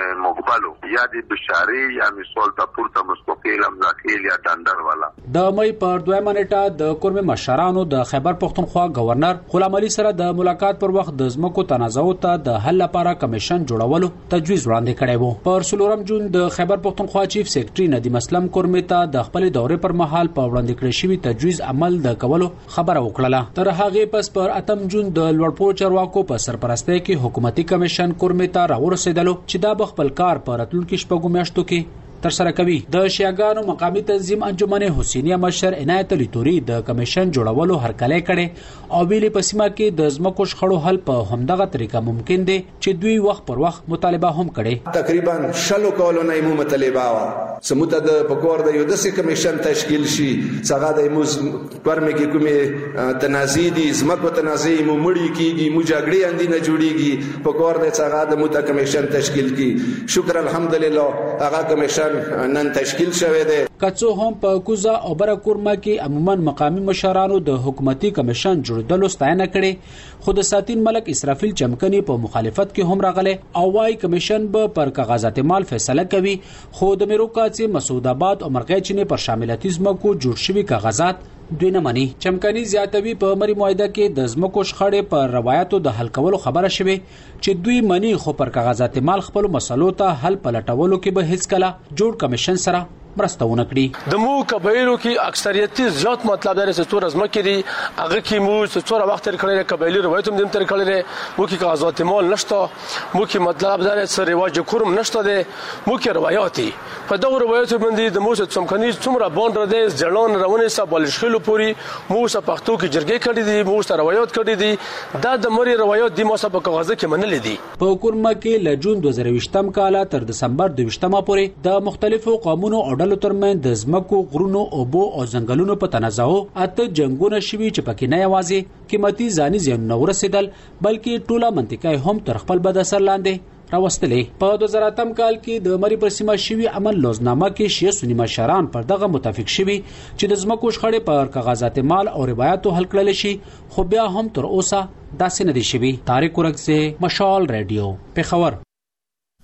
مقبلو یا دی بشاري یا مسول ته پورته مستقیل امزاخیل یا ډندر والا د مې پر دویمه نیټه د کورم مشرانو د خیبر پختونخوا گورنر غلام علي سره د ملاقات پر وخت د زمکو تنازعات ته د حل لپاره کمیشن جوړولو تجویز وړاندې کړی وو پر سلورم جون د خیبر پختونخوا چیف سیکریټري ندیم اسلم کورمې ته د خپل دورې پر مهال په وړاندې کړی شوی تجویز عمل د کولو خبره وکړه تر هغه پس پر اتم جون د لوړپوړ چارواکو په سرپرستۍ کې حکومتي کمیشن کورمې ته راورسېدلو چې دا خپل کار په راتلونکو شپږو میاشتو کې تر سره کوي د شیعاګانو مقامی تنظیم انجمن حسینیه مشر عنایت علي توري د کمیشن جوړولو هرکلی کړي او ویلي په سیمه کې د زمکو شخړو حل په همدغه طریقه ممکن دی چې دوی وخت پر وخت مطالبه هم کړي تقریبا شلو کولونه مو مطالبه وا سموته د پکور د یو داسې کمیشن تشکیل شي څنګه د موز پرمه کې کومه تنازع دي زمکو تنازع مو مړی کیږي مو جګړې اندي نه جوړیږي پکور د څنګه د مو کمیشن تشکیل کی شکر الحمدلله هغه کمیشن نن تشکیل شوه دی کڅو هم په کوزا او برکورما کې عموما مقامی مشرانو د حکومتي کمیشن جوړدلو ستاینه کړي خود ساتین ملک اسرافیل چمکنی په مخالفت کې هم راغله او وايي کمیشن به پر کاغذات مال فیصله کوي خو د میروکاڅي مسعود آباد او مرغېچنی پر شاملتیزم کو جوړ شوی کاغذات دوی نه مني چمکنی زیاتوي په مری معاهده کې د زمکو شخړې پر روایتو د حل کولو خبره شوه چې دوی مني خو پر کاغذات مال خپل مسلو ته حل پلټولو کې به هیڅ کله جوړ کمیشن سره مرسته ونه کړي د مو قبایلو کې اکثریت زیات مطلب درې څور ازمکې دي هغه کې مو څور وخت تر کړی قبایلی روایت هم تر کړی مو کې کاغذات مال نشته مو کې مطلب درې څور رواج کورم نشته دي مو کې روایتي په دغه روایت باندې د مو څمکني څومره باندې د ځلون روانې سره بلشخلو پوری مو سره پښتو کې جرګې کړې دي مو سره روایت کړې دي دا د مری روایت د مو سره په کاغذ کې منلې دي په کورما کې ل جون دوه زره ویشتم کال تر دسمبر دوه ویشتمه پورې د مختلفو قومونو او ډلو ترمن د زمکو غرونو او بو او ځنګلونو په تنازعو اته جنگونه شوي چې پکې نه یوازې قیمتي ځاني زیانونه ورسېدل بلکې ټوله منطقه هم تر خپل بد اثر لاندې راوستلې په دوه زره اتم کال کې د مری پر سیمه شوی عمل لوزنامه کې شیعه سنی مشران پر دغه متفق شوي چې د زمکو شخړې پر کاغذات مال او روایتو حل کړل شي خو بیا هم تر اوسه داسې نه دي شوي طارق اورګزی مشال ریډیو پیښور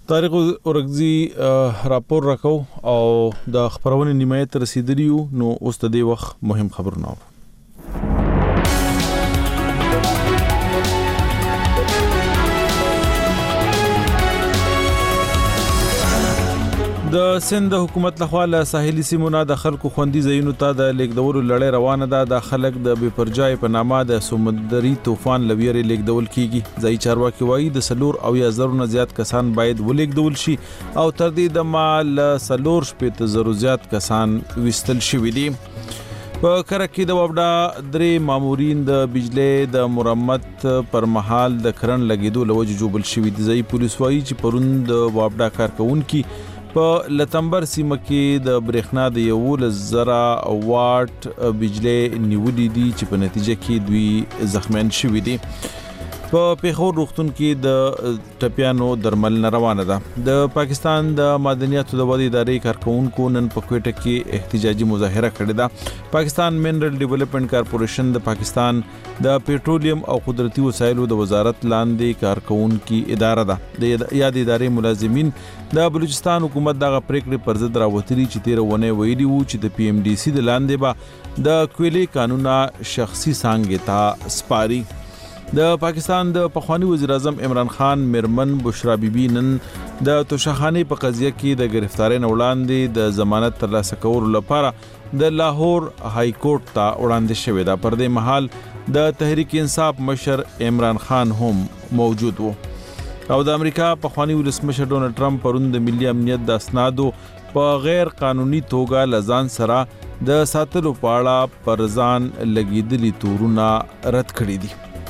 طارق اورګزي راپور راکو او د خبرونې نیمایت رسیدلیو نو اوس د دې وخت مهم خبرونه د سند حکومت لخوا له ساحلي سیمو نه د خلکو خوندي ځایونو ته د لیکدولو لړۍ روانه ده. د خلک د بے پرجای په نامه د سمندري طوفان لویری لیکدول کیږي. ځای چارواکي وایي د سلور او یا زرو نه زیات کسان باید ولیکدول شي او تر دې د مال سلور شپږ زرو زیات کسان وستل شوي دي. په کرکې د وبډا درې مامورین د بجلی د مرمت پر مهال د کرن لګیدو لوجه جوبل شوي دي. ځای پولیس وایي چې پرون د وبډا کارکونکو په لتمبر سیمه کې د برېښنا د یو زره واټ بجلی نیولې دي چې په نتیجه کې دوی زخمیان شوي دي. په پیښور روغتون کې د ټپیانو درمل روانه ده. د پاکستان د معدنیاتو د ودې ادارې کارکونکو نن په کوټه کې احتجاجي مظاهره کړې ده. پاکستان منرل ډیولپمنٹ کارپوریشن د پاکستان د پېټرولیم او قدرتي وسایلو د وزارت لاندې کارکونکو اداره ده. د یاد ادارې ملازمین د بلوچستان حکومت دغه پریکړې پر ضد راوتلي چې تیر ونه ویلي وو چې د پی ام ډي سي د لاندې به د کویلي قانونا شخصي څنګه ته سپاري. د پاکستان د پخوانی وزیر اعظم عمران خان مرمن بشرا بیبي نن د توشخانه په قضیه کې د گرفتاری نه وړاندې د ضمانت ترلاسه کولو لپاره د لاهور های کورټ ته وړاندې شوې ده. پر دې مهال د تحریک انصاف مشر عمران خان هم موجود وو او د امریکا پخوانی ولسمشر ډونلډ ټرمپ پرون د ملي امنیت د اسنادو په غیر قانوني توګه لزان سره د ساتلو په اړه پر ځان لګیدلي تورونه رد کړي دي.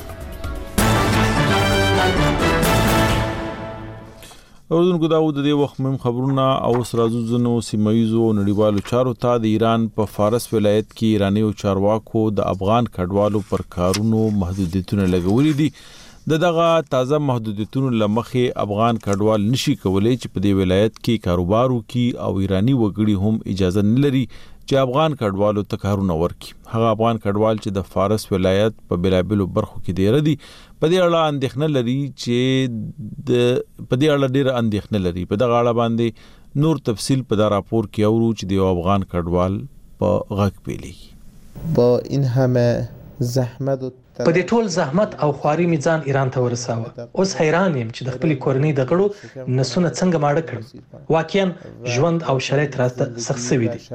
اوردونکو دا و د دې وخت مهم خبرونه او سرازو زنو سیمایزو نړیوالو چارو ته د ایران په فارس ولایت کې ایرانی او چارواکو د افغان کډوالو پر کارونو محدودیتونه لګولې دي. د دغه تازه محدودیتونو لمخې افغان کډوال نشي کولای چې په دې ولایت کې کاروبار وکړي او ایرانی وګړي هم اجازه نه لري چې افغان کډوالو ته کارونه ورکړي. هغه افغان کډوال چې د فارس ولایت په بلابلو برخو کې دی ردي په دې اړه اندېښنه لري چې د په دې اړه ډېر اندېښنه لري. په دغه اړه باندې نور تفصیل په دا راپور کې اورو چې د افغان کډوال په غږ پیلي. با این همه زحمت په دې ټول زحمت او خواري میزان ایران ته ورساوه. اوس حیران یم چې د خپل کورنۍ د غړو نسونه څنګه ماړه کړم. واقعا ژوند او شرایط راته سخت شوي دي.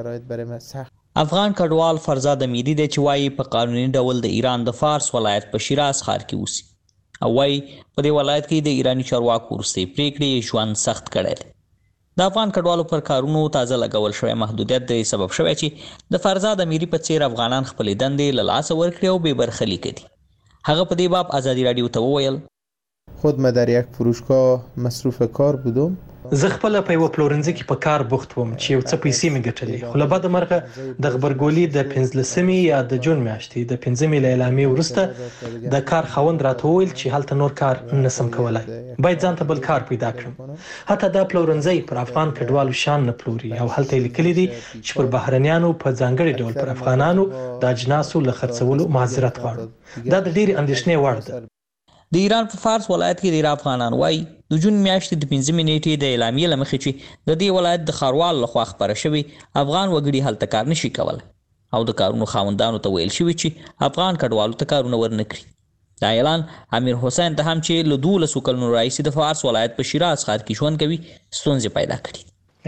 افغان کډوال فرزاد امیدی دی چې وایي په قانوني ډول د ایران د فارس ولایت په شیراز ښار کې اوسي او وایي په دې ولایت کې د ایرانی چارواکو وروستۍ پریکړې ژوند سخت کړی دی. د افغان کډوالو پر کارونو تازه لګول شوی محدودیت د سبب شوی چې د فرزاد امیری په څیر افغانان خپل دندې له لاسه ورکړي او بې برخې لیکي. هغه په دې باب ازادي رادیو ته وویل خود ما در یک فروشگاه مصروف کار بودم. زه خپل په یو پلورنځي کې په کار بوخت وم چې یو څه پیسې مې ګټلې. خو له بده مرغه د خبرګولي د پنځلسمې یا د جون میاشتې د پنځمې له اعلامیې وروسته د کار خاوند راته وویل چې هلته نور کار نسم کولای، باید ځان ته بل کار پیدا کړم. حتی دا پلورنځي پر افغان کډوالو شان نه پلوري او هلته یې لیکلي دي چې پر بهرنیانو په ځانګړي ډول پر افغانانو د اجناسو له خرڅولو معذرت غواړو. دا د ډېرې اندېښنې وړ ده. د ایران په فارس ولایت کې ډیر افغانان وایي د جون میاشتې د پنځمې نیټې د اعلامیې له مخې چې د دې ولایت د ښاروال لخوا خپاره شوي افغان وګړي هلته کار نشي کولی او د کارونو خاوندانو ته ویل شوي چې افغان کډوالو ته کارونه ورنه کړي. دا اعلان امیر حسین ته هم چې له دولسو کلونو راهیسې د فارس ولایت په شیراز ښار کې ژوند کوي ستونزې پیدا کړي.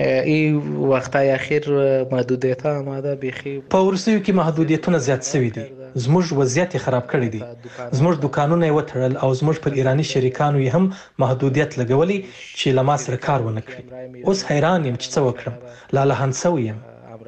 ای وختای اخیر محدودیت‌ها آماده بيخي په ورسیو کې محدودیتونه زیات شوي دي. زموږ وضعیت خراب کړی دی. زموږ دکانونه یې وتړل او زموږ پر ایرانی شریکانو یې هم محدودیت لګولی چې له ما سره کار ونه کړي. اوس حیران یم چې څه وکړم. لاله هنسوی یم.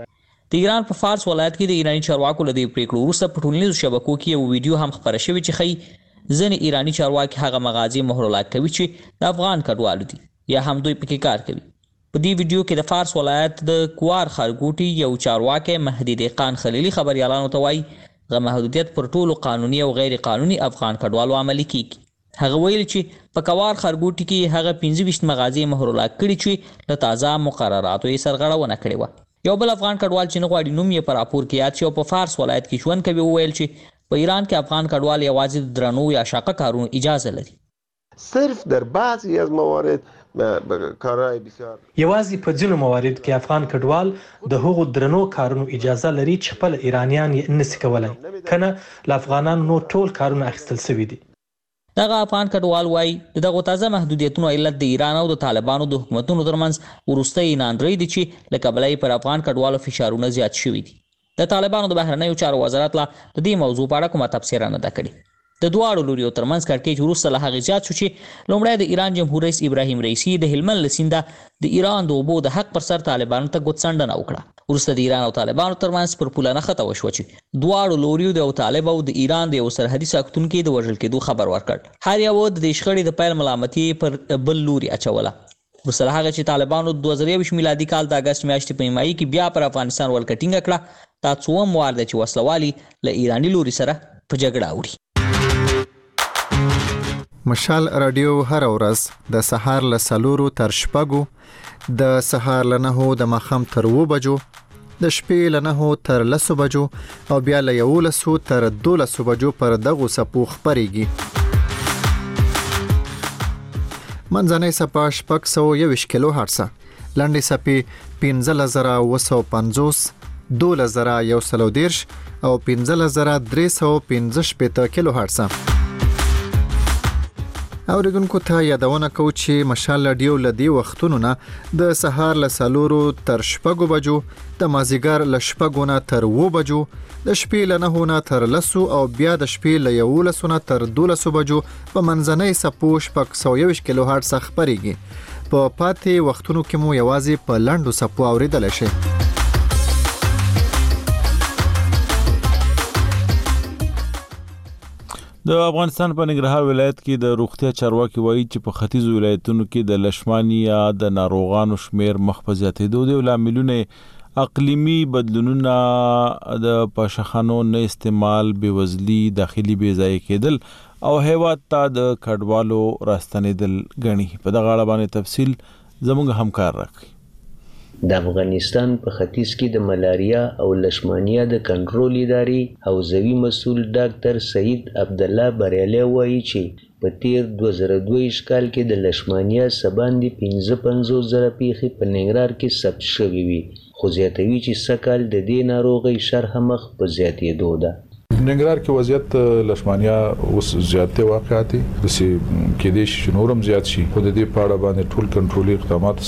د ایران په فارس ولایت کې د ایرانی چارواکو له دې پریکړو وروسته په ټولنیزو شبکو کې یو ویډیو هم خپره شوی چې ښیي ځینې ایرانی چارواکي هغه مغازې مهرلاک کوي چې د افغان کډوالو دي یا هم دوی پکې کار کوي. په دې ویډیو کې د فارس ولایت د کوار خارګوټي یو چارواکي مهدي دهقان خلیلي خبريالانو ته وایي غو محدودیت پر ټولو قانوني او غیر قانوني افغان کډوالو عملي کیږي. هغه ویل چې په کوار خارګوټي کې هغه پنځه ویشت مغازې مهرلاک کړي چې له تازه مقرراتو یې سرغړونه کړې وه. یو بل افغان کډوال چې نه غواړي نوم یې په راپور کې یاد شي او په فارس ولایت کې ژوند کوي وویل چې په ایران کې افغان کډوال یوازې د درنو یا شاقه کارونو اجازه لري. صرف در بعضی از موارد کارهای بسیار یوازې په ځینو مواردو کې افغان کډوال د هغو درنو کارونو اجازه لري چې خپل ایرانیان یې نشي کولای، کنه له افغانانو نور ټول کارونه اخیستل شوي دي. دغه افغان کډوال وایي د دغو تازه محدودیتونو علت د ایران او د طالبانو د حکومتونو ترمنځ وروستۍ ناندرۍ دي چې له کبله یې پر افغان کډوالو فشارونه زیات شوي دي. د طالبانو د بهرنیو چارو وزارت لا د دې موضوع په اړه کومه تبصره نه ده کړې. د دواړو لوریو ترمنځ کړکېچ وروسته له هغې زیات شو چې لومړی د ایران جمهور رئیس ابراهیم رئیسي د هلمند له سینده د ایران د اوبو د حق پر سر طالبانو ته ګوتڅنډنه وکړه. وروسته د ایران او طالبانو ترمنځ پر پوله نښته وشوه چې دواړو لوریو د یو طالب او د ایران د یو سرحدي ساکتونکي د وژل کېدو خبر ورکړ. هر یو د دې شخړې د پیل ملامتي پر بل لوري اچوله. وروسته له هغه چې طالبانو د دوه زره یوویشت میلادي کال د اګست میاشتې په نیمایي کې بیا پر افغانستان ولکه ټینګه کړه، دا څوم وار دی چې وسلوالي له ایراني لوري سره په جګړه اوړي. مشال رادیو هر ورځ د سهار له څلورو تر شپږو، د سهار له نهو د ماښام تر اووه بجو، د شپې له نهو تر لسو بجو او بیا له یولسو تر دولسو بجو پر دغو څپو خپرېږي. منځنۍ څپه شپږ سوه یوویشت کیلو هرڅه، لنډې څپې پنځلس زره اووه سوه پنځوس، دولس زره یو سل او دېرش او پنځلس زره درې سوه پنځه شپېته کیلو هرڅه. اوریدونکو ته یادونه کوو چې مشال رادیو له دې وختونو نه د سهار له څلورو تر شپږو بجو، د مازدیګر له شپږو نه تر اووه بجو، د شپې له نهو نه تر لسو او بیا د شپې له یولسو نه تر دولسو بجو په منځنۍ څپو شپږ سوه یوویشت کیلو هرڅه خپرېږي. په پاتې وختونو کې مو یوازې په لنډو څپو اوریدلی شئ. د افغانستان په ننګرهار ولایت کې د روغتیا چارواکي وایي چې په ختیځو ولایتونو کې د لشمانیا د ناروغانو شمیر مخ په زیاتېدو دی او لاملونه اقلیمي بدلونونه د پاشخانو نه استعمال، بېوزلي، داخلي بېځایه کېدل او هیواد ته د کډوالو راستنېدل ګڼي. په دغه اړه باندې تفصیل زموږ همکار راکړي. د افغانستان په ختیځ کې د ملاریا او لشمانیا د کنټرول ادارې حوزوي مسؤل ډاکټر سعید عبدالله بریالی وایي چې په تیر دوه زره دوه کال کې د لشمانیا سباندې پنځه پنځوس زره پیښې په ننګرهار کې ثبت شوې وي، خو زیاتوي چې سږکال د دې ناروغۍ شرحه مخ په زیاتېدو ده. ننګرهار کې وضعیت لشمانیا اوس زیاتې واقعات دي، داسې کېدای شي چې نورم زیات شي، خو د دې په اړه باندې ټول کنټرولي اقدامات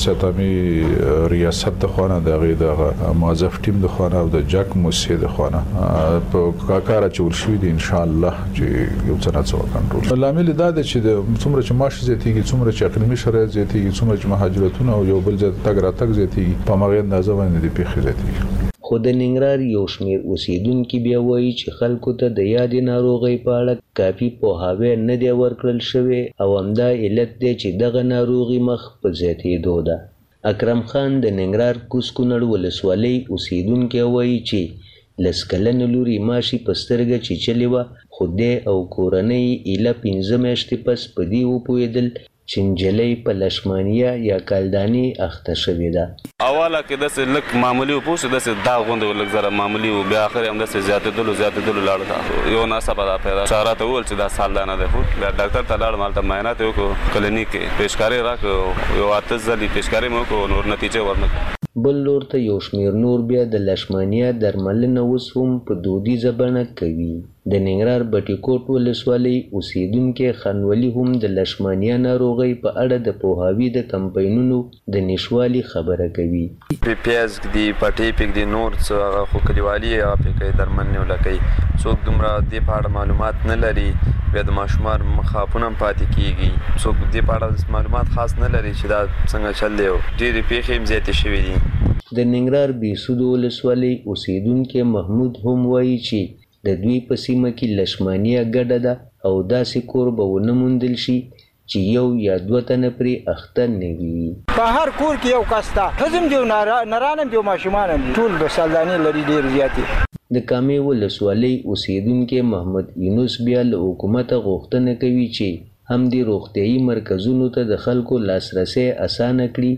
ساتامي ریاست د خوانه د هغې د موظف ټیم د خوانه او د جاک موسسې د خوانه په کار اچول شوي دي. انشاءالله چې یو څه نه څه کنټرول. لامل دا دی چې د څومره چې معاش زیاتېږي، څومره چې اقلیمي شرایط زیاتېږي، څومره چې مهاجرتونه او یو بل ځای ته تګ راتګ زیاتېږي، په هماغې اندازه باندې د پیښې زیاتېږي. خو د ننګرهار یو شمېر اوسېدونکي بیا وایي چې خلکو ته د یادې ناروغۍ په اړه کافي پوهاوی نه دی ورکړل شوی او همدا علت دی چې دغه ناروغي مخ په زیاتېدو ده. اکرم خان د ننګرهار کوز کونړ ولسوالۍ اوسېدونکی وایي چې لس کلنه لور یې ماشي په سترګه چیچلې وه، خو دی او کورنۍ ایله پنځه میاشتې پس په دې وپوهېدل چې نجلۍ په لشمانیا یا کالداني اخته شوې ده. اوله کې داسې لږ معمولي و، پوه شو داسې داغ غوندې و، لږ ذره معمولي و، بیا اخر یې هم داسې زیاتېدلو زیاتېدلو لاړه. یو ناڅاپه دا پیدا شو، راته وویل چې دا سال دا نه دی. بیا ډاکټر ته لاړم، هلته معاینات یې وکړو، کلینیک کې پیشکاري راکړو، یو اته ځلې پیشکاري مې وکړو، نور نتیجه ورنه کړه. بل لور ته یو شمېر نور بیا د لشمانیا درملنه اوس هم په دودیزه بڼه کوي. د ننګرهار بټي کوټ ولسوالۍ اوسېدونکی خانولي هم د لشمانیا ناروغۍ په اړه د پوهاوي د کمپاینونو د نشوالي خبره کوي. پیاز دی، پټې پک دی، نور څه هغه خو کلیوالي هغه پکې درملنې ولکوي. څوک دومره دې په اړه معلومات نه لري، بیا د ماشومان مخافونه هم پاتې کېږي. څوک دې په اړه معلومات خاص نه لري چې دا څنګه چل دی. ډېرې پیښې هم زیاتې شوې دي. د ننګرهار بېسودو ولسوالۍ اوسېدونکی محمود هم وایي چې د دوی په سیمه کې لشمانیا ګډه ده او داسې کور به ونه موندل شي چې یو یا دوه تنه پرې اخته نه وي. په هر کور کې یو کس ته ښځې دي، نران هم دي او ماشومان هم دي، ټول د سلدانې لري ډېر زیاتې. د کامې ولسوالۍ اوسېدونکی محمد یونس بیا له حکومته غوښتنه کوي چې هم دې روغتیایي مرکزونو ته د خلکو لاسرسی اسانه کړي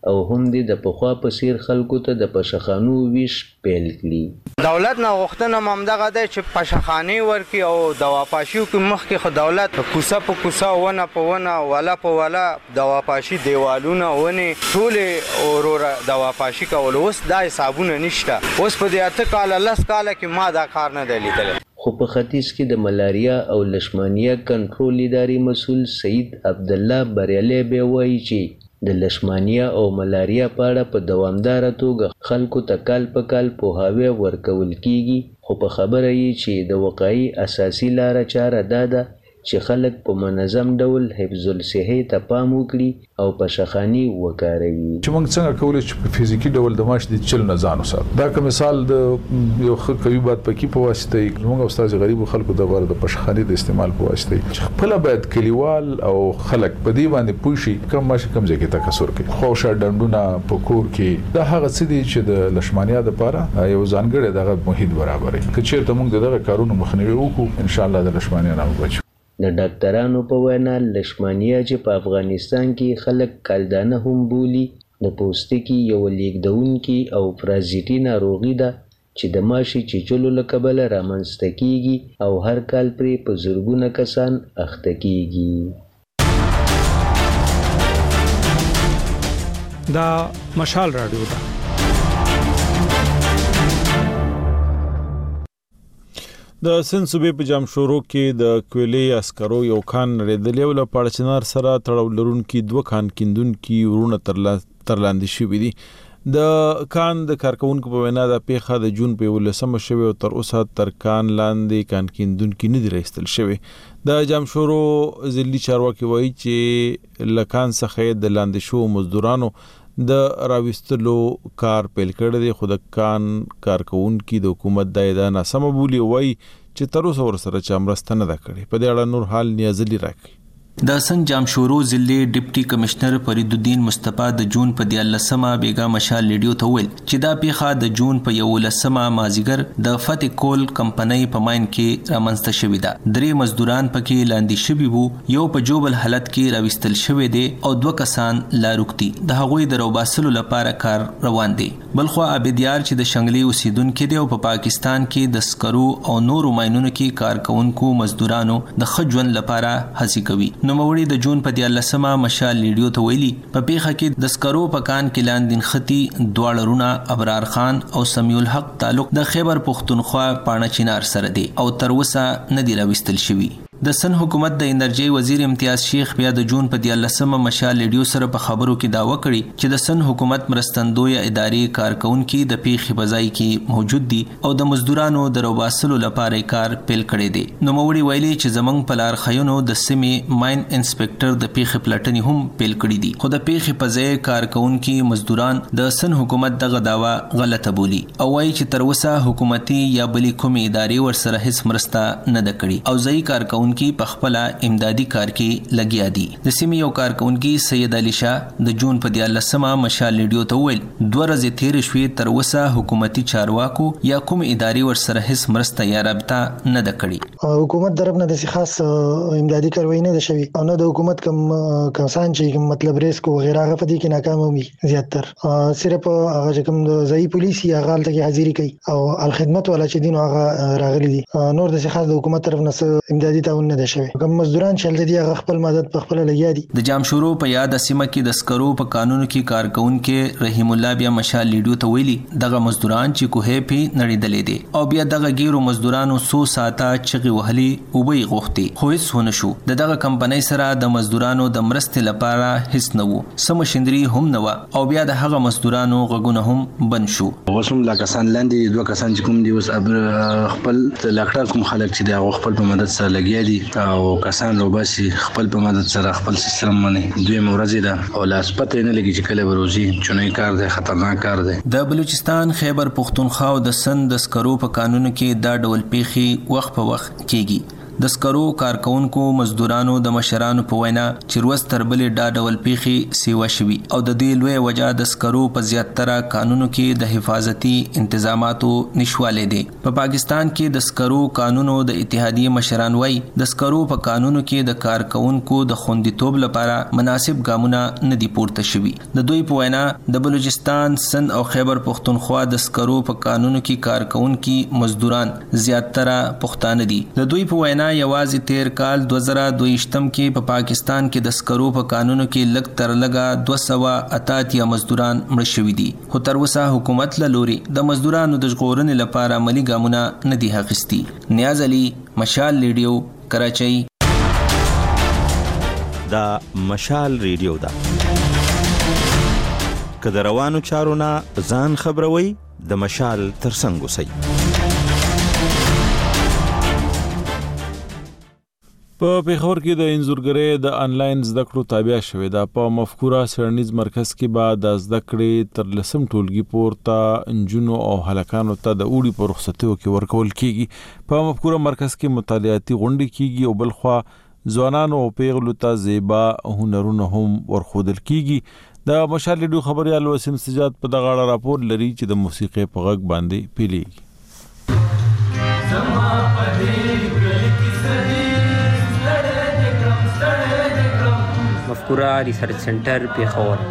او هم د پخوا په څیر خلکو ته د پشخانو ویش پیل کړي. دولت نه غوښتنه ممدغه ده چې پشخاني ورکي او دواپاشي کوم مخکې خو دولت کوسه په کوسه ونه په ونه ولا په ولا دواپاشي دیوالونه ونه ټول اورور دواپاشي کول. اوس دا حسابونه نشته. اوس په دې اته کال لس کال کې ما دا کار نه دی لیدل. خو په ختیځ کې د ملاریا او لشمانیا کنټرول ادارې مسول سید عبد الله بریالی به وایي چې د لشمانیا او ملاریا په اړه په دوامداره توګه خلکو ته کال په کال پوهاوی ورکول کیږي، خو په خبره یې چې د وقایي اساسي لاره چاره دا ده چې خلک په منظم ډول حفظ الصحه ته پام وکړي او پشخاني وکاروي. چې موږ څنګه کولای چې په فزیکی ډول د ماش د چل نه ځان وساتو. دا کوم مثال د یو قوي بات پکې په واسطه موږ استاد غریب خلکو د بار د پشخاني د استعمال په واسطه خپل باید کلیوال او خلک په دې باندې پوښي کم ماش کم ځای کې تکثر کوي. خو شر ډندونه په کور کې دا هغه څه دي چې د لشمانیا د پاره یو ځانګړی دغه محیط برابرې. که چیرته موږ دغه کارونه مخنیوي وکړو ان شاء الله د لشمانیا نه بچو. د ډاکټرانو په وینا لشمانیا چې په افغانستان کې خلک کالدانه هم بولي د پوستکي یو لیږدونکي او پرازیټي ناروغي ده چې د ماشي چیچلو له کبله رامنځته کیږي او هر کال پرې په زرګونه کسان اخته کیږي. دا مشال رادیو ده. د سند صوبې په جامشورو کې د کویلې عسکرو یو کان ریدلې ول پړچنار سره تړاو لرونکي دوه کان کیندونکي ورونه ترلاندې شوې دي. د کان د کارکونکو په وینا د پیخه د جون په ولسمه شوی او تر اوسه تر کان لاندې کان کیندونکي نه دی راستل شوی. د جامشورو ځلي چارواکي وایي چې لکان څخه د لاندې شو مزدورانو د راوستلو کار پیل کړی دی، خو د کان کارکونکي د حکومت د ادعا ناسمه بولي وایي چې تر اوسه ورسره چا مرسته نه ده کړې. په دې اړه نور حال نیازلي راکړي. د سن جامشورو ضلع ډیپټي کمشنر فرید الدین مصطفی د جون په دیالسمه بیګا مشال لیډیو ته ویل چې دا پیخه د جون په یو لسمه مازیګر د فتح کول کمپنۍ په ماین کې رامنځته شوې ده. درې مزدوران پکې لاندې شوي وو، یو په جوبل حالت کې راوستل شوی دی او دوه کسان لا روکتي. د هغوی د روباسلو لپاره کار روان دی. بلخو عبدیار چې د شنګلي اوسیدونکو دی او په پاکستان کې د سکرو او نورو ماینونو کې کارکونکو مزدورانو د خجون لپاره هڅه کوي. نو موړي د جون په دیالسمه مشال لیډیو ته ویلي په پیخه کې د سکرو پکان کې لاندین خطي دواړرونه ابرار خان او سمیع الحق تعلق د خیبر پختونخوا پاڼه چینار سره دی او تر اوسه نه دی راوستل شوی. د سن حکومت د انرژي وزیر امتیاز شیخ بیا د جون په دیالسمه مشال لیډیو سره په خبرو کې داوا کړی چې د سن حکومت مرستندوی ادارې کارکونکو د پیخي بځای کې موجود دي او د مزدورانو د روباسلو لپاره کار پیل کړی دی. نو موړي ویلي چې زمنګ په لار خیونو د سیمې ماین انسپکټر د پیخي پلټنې هم پیل کړی دي، خو د پیخي بځای کارکونکو مزدوران د سن حکومت دغه داوا غلطه بولی او وایي چې تر اوسه حکومتي یا بلی کومې ادارې ورسره هیڅ مرسته نه ده کړې او ځای کارکونکو کی پخپلا امدادي کار کې لګیا دي. د سیمې یو کارکونکي سید علي شاه د جون په دیالسمه مشال لیډیو ته ویل دوه ورځې تیر شوې تر اوسه حکومتي چارواکو یا کوم ادارې ورسره هیڅ مرسته یا رابطه نه ده کړې. حکومت طرف نه د خاص امدادي کاروایی نه ده شوی او نه د حکومت کوم کسان چې مطلب ریسک وغیرہ غفدي کې ناکام وي زیاتر صرف هغه کوم د ځای پولیس یا غالته کې حاضری کوي او الخدمت ولا چې دین هغه راغلي دي. نور د خاص د حکومت طرف نه امدادي ته نه ده شوی. کوم مزدوران چې د دې خپل مدد په خپل لګیا دي. د جامشورو په یاد سیمه کې د سکرو په قانون کې کارکونکو رحیم الله بیا مشال لیډیو ته ویلي دغه مزدوران چې کوه پی نړیدلې دي او بیا دغه ګیرو مزدورانو سو ساته چغي وهلي او به غوښتي خو هیڅ ونه شو. دغه کمپنۍ سره د مزدورانو د مرستې لپاره هیڅ نه وو، سم شندري هم نه و او بیا د هغه مزدورانو غږونه هم بند شو. وسوم لا کسان لاندې دوه کسان چې کوم دی وس خپل لاکټر کوم خلک چې د خپل په مدد سره لګیا دي او کسان روباسي خپل په مدد سره خپل سیستم باندې دوی مورزي ده او لاس پته نه لګي چې کله بروزي چونې کار دی خطرناک کار دی. د بلوچستان خیبر پختونخوا او د سند د سکرو په قانون کې دا ډول پیخي وخت په وخت کیږي. د سکرو کارکونکو مزدورانو د مشرانو په وینا چې روز تر بلې دا ډول پیښې سیوا شوي او د دې لوی وجہ د سکرو په زیاتره قانونو کې د حفاظتي انتظاماتو نشواله دي. په پاکستان کې د سکرو قانونو د اتحادیه مشران وایي د سکرو په قانونو کې د کارکونکو د خوندیتوب لپاره مناسب ګامونه نه دي پورته شوي. د دوی په وینا د بلوچستان، سند او خیبر پختونخوا د سکرو په قانونو کې کارکونکي مزدوران زیاتره پښتانه دي. د دوی په وینا یوازې تیر کال دوه زره دوه ویشتم کې په پاکستان کې د سکرو په قانونو کې لږ تر لږه دوه سوه اته اتیا مزدوران مړه شوي دي، خو تر اوسه حکومت له لوري د مزدورانو د ژغورنې لپاره عملي ګامونه نه دي اخیستي. نیاز علي، مشال ریډیو، کراچۍ. دا مشال ریډیو ده. که د روانو چارو نه ځان خبروي د مشال ترڅنګ اوسئ. په پیښور کې د انځورګرۍ د انلاین زده کړو تابع شوې ده. په مفکوره څیړنیز مرکز کې به د زده کړې تر لسم ټولګي پورته نجونو او هلکانو ته د اوړي په رخصتیو کې ورکول کیږي. په مفکوره مرکز کې مطالعاتي غونډې کیږي او بلخوا ځوانانو او پیغلو ته زیبا هنرونه هم ورښودل کیږي. د مشال ریډیو خبريال وسیم سجاد په دغه اړه راپور لري چې د موسیقي په غږ باندې پیلېږي. مفکوره ریسرچ سنټر پیښور.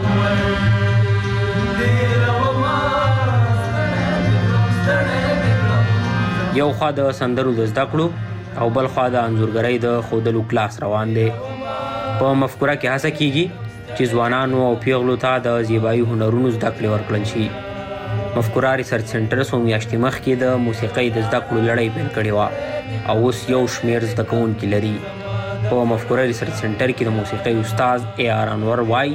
یو خوا د سندرو د زده کړو او بل خوا د انځورګرۍ د ښودلو کلاس روان دی. په مفکوره کې هڅه کیږي چې ځوانانو او پیغلو ته د زیبایي هنرونو زده کړې ورکړل شي. مفکوره ریسرچ سنټر څو میاشتې مخکې د موسیقۍ د زده کړو لړۍ پیل کړې وه او اوس یو شمېر زده کوونکي لري. په مفکوره ریسرچ سنټر کې د موسیقۍ استاد اے آر انور وایي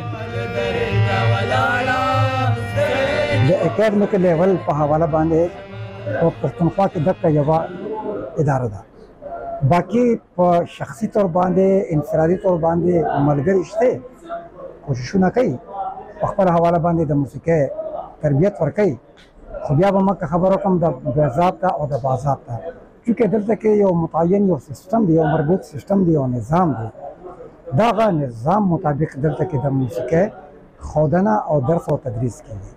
د اکیډمیک لیول په حواله باندې په پښتونخوا کې دغه یوه اداره ده. باقي په شخصي تور باندې انفرادي تور باندې ملګري شته کوششونه کوي په خپل حواله باندې د موسیقۍ تربیت ورکوي، خو بیا به موږ خبرو کوم د باضابطه او د باضابطه، چونکې دلته کې یو متعین یو سیستم دی، یو مربوط سیستم دی، یو نظام دی. دغه نظام مطابق دلته کې د موسیقۍ ښودنه او درس او تدریس کیږي.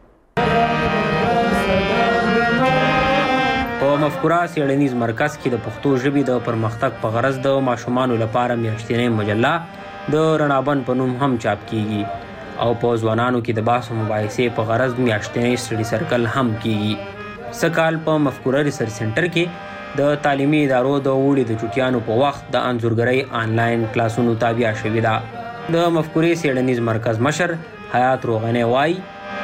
په مفکوره څیړنیز مرکز کې د پښتو ژبې د پرمختګ په غرض د ماشومانو لپاره میاشتنۍ مجله د رڼابن په نوم هم چاپ کیږي او په ځوانانو کې د بحث او مباحثې په غرض میاشتنۍ سټډي سرکل هم کیږي. سکال په مفکوره ریسرچ سنټر کې د تعلیمي ادارو د اوړي د چټیانو په وخت د انځورګرۍ آنلاین کلاسونو تابع شوې ده. د مفکورې څیړنیز مرکز مشر حیات روغنی وایي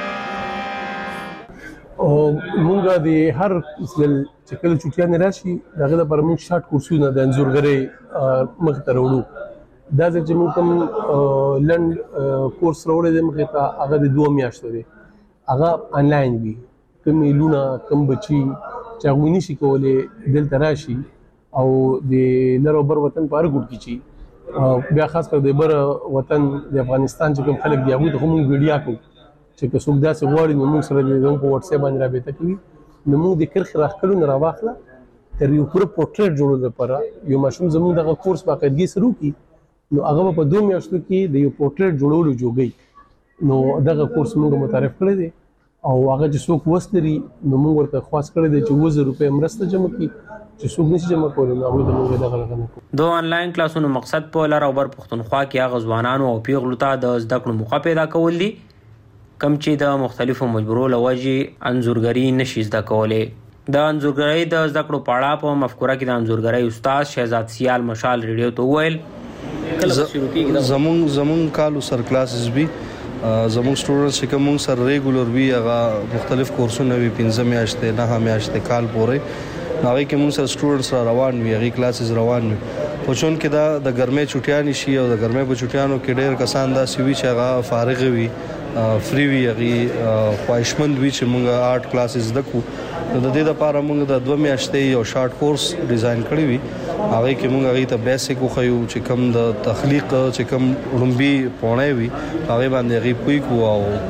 او مونږ د هر ځل چې کله چټیان راشي دغه لپاره مونږ شارټ کورسونه د انځورګرۍ مخ ته راوړو. دا چې موږ کوم لنډ کورس راوړی دی مخې ته هغه د دوه میاشتو دی، هغه انلاین وي. کوم میلونه کوم بچي چې هغوی نشي کولی دلته راشي او د لر او بر وطن په هر ګوټ کې چې بیا خاص کر د بر وطن د افغانستان چې کوم خلک دي هغوی ته خو موږ ویډیا کوو چې که څوک داسې غواړي نو موږ سره د هغوی په وټساپ باندې رابطه کوي. نو موږ د کرښې راښکلو نه راواخله تر یو پوره پورټریټ جوړولو لپاره یو ماشوم زموږ دغه کورس باقاعدګي سره وکړي نو هغه په دوه میاشتو کې د یو پورټریټ جوړولو جوګي نو دغه کورس موږ متعارف کړی دی او هغه چې څوک وس لري نو موږ ورته خواست کړی دی چې اووه زره روپۍ مرسته جمع کړي، چې څوک نشي جمع کولی نو هغوی ته موږ دغه رقم کوو. د آنلاین کلاسونو مقصد په لر او بر پښتونخوا کې هغه ځوانانو او پیغلو ته د زده کړو موقع پیدا کول دي کوم چې د مختلفو مجبورو له وجې انځورګري نشي زده کولی. د انځورګرۍ د زده کړو په اړه په مفکوره کې د انځورګرۍ استاد شهزاد سیال مشال ریډیو ته وویل زمون زمون کالو سر کلاسز وی زمون سټوډنټس چې کوم سر ریګولر وی هغه مختلف کورسونه وی پنځه میاشتې نه میاشتې کال پورې هغه کې موږ سره سټوډنټس را روان وی هغه کلاسز روان وی خو چون کې دا د ګرمۍ چټیان شي او د ګرمۍ په چټیانو کې ډېر کسان دا سی وی چې هغه فارغ وي فری وی هغه خواهشمند وی چې موږ آرټ کلاسز دکو نو د دې لپاره موږ د دوه میاشتې یو شارټ کورس ډیزاین کړی وی هغه کې موږ هغه ته بیسیک وخیو چې کوم د تخلیق چې کوم رومبي پونه وی هغه باندې هغه پوي کو او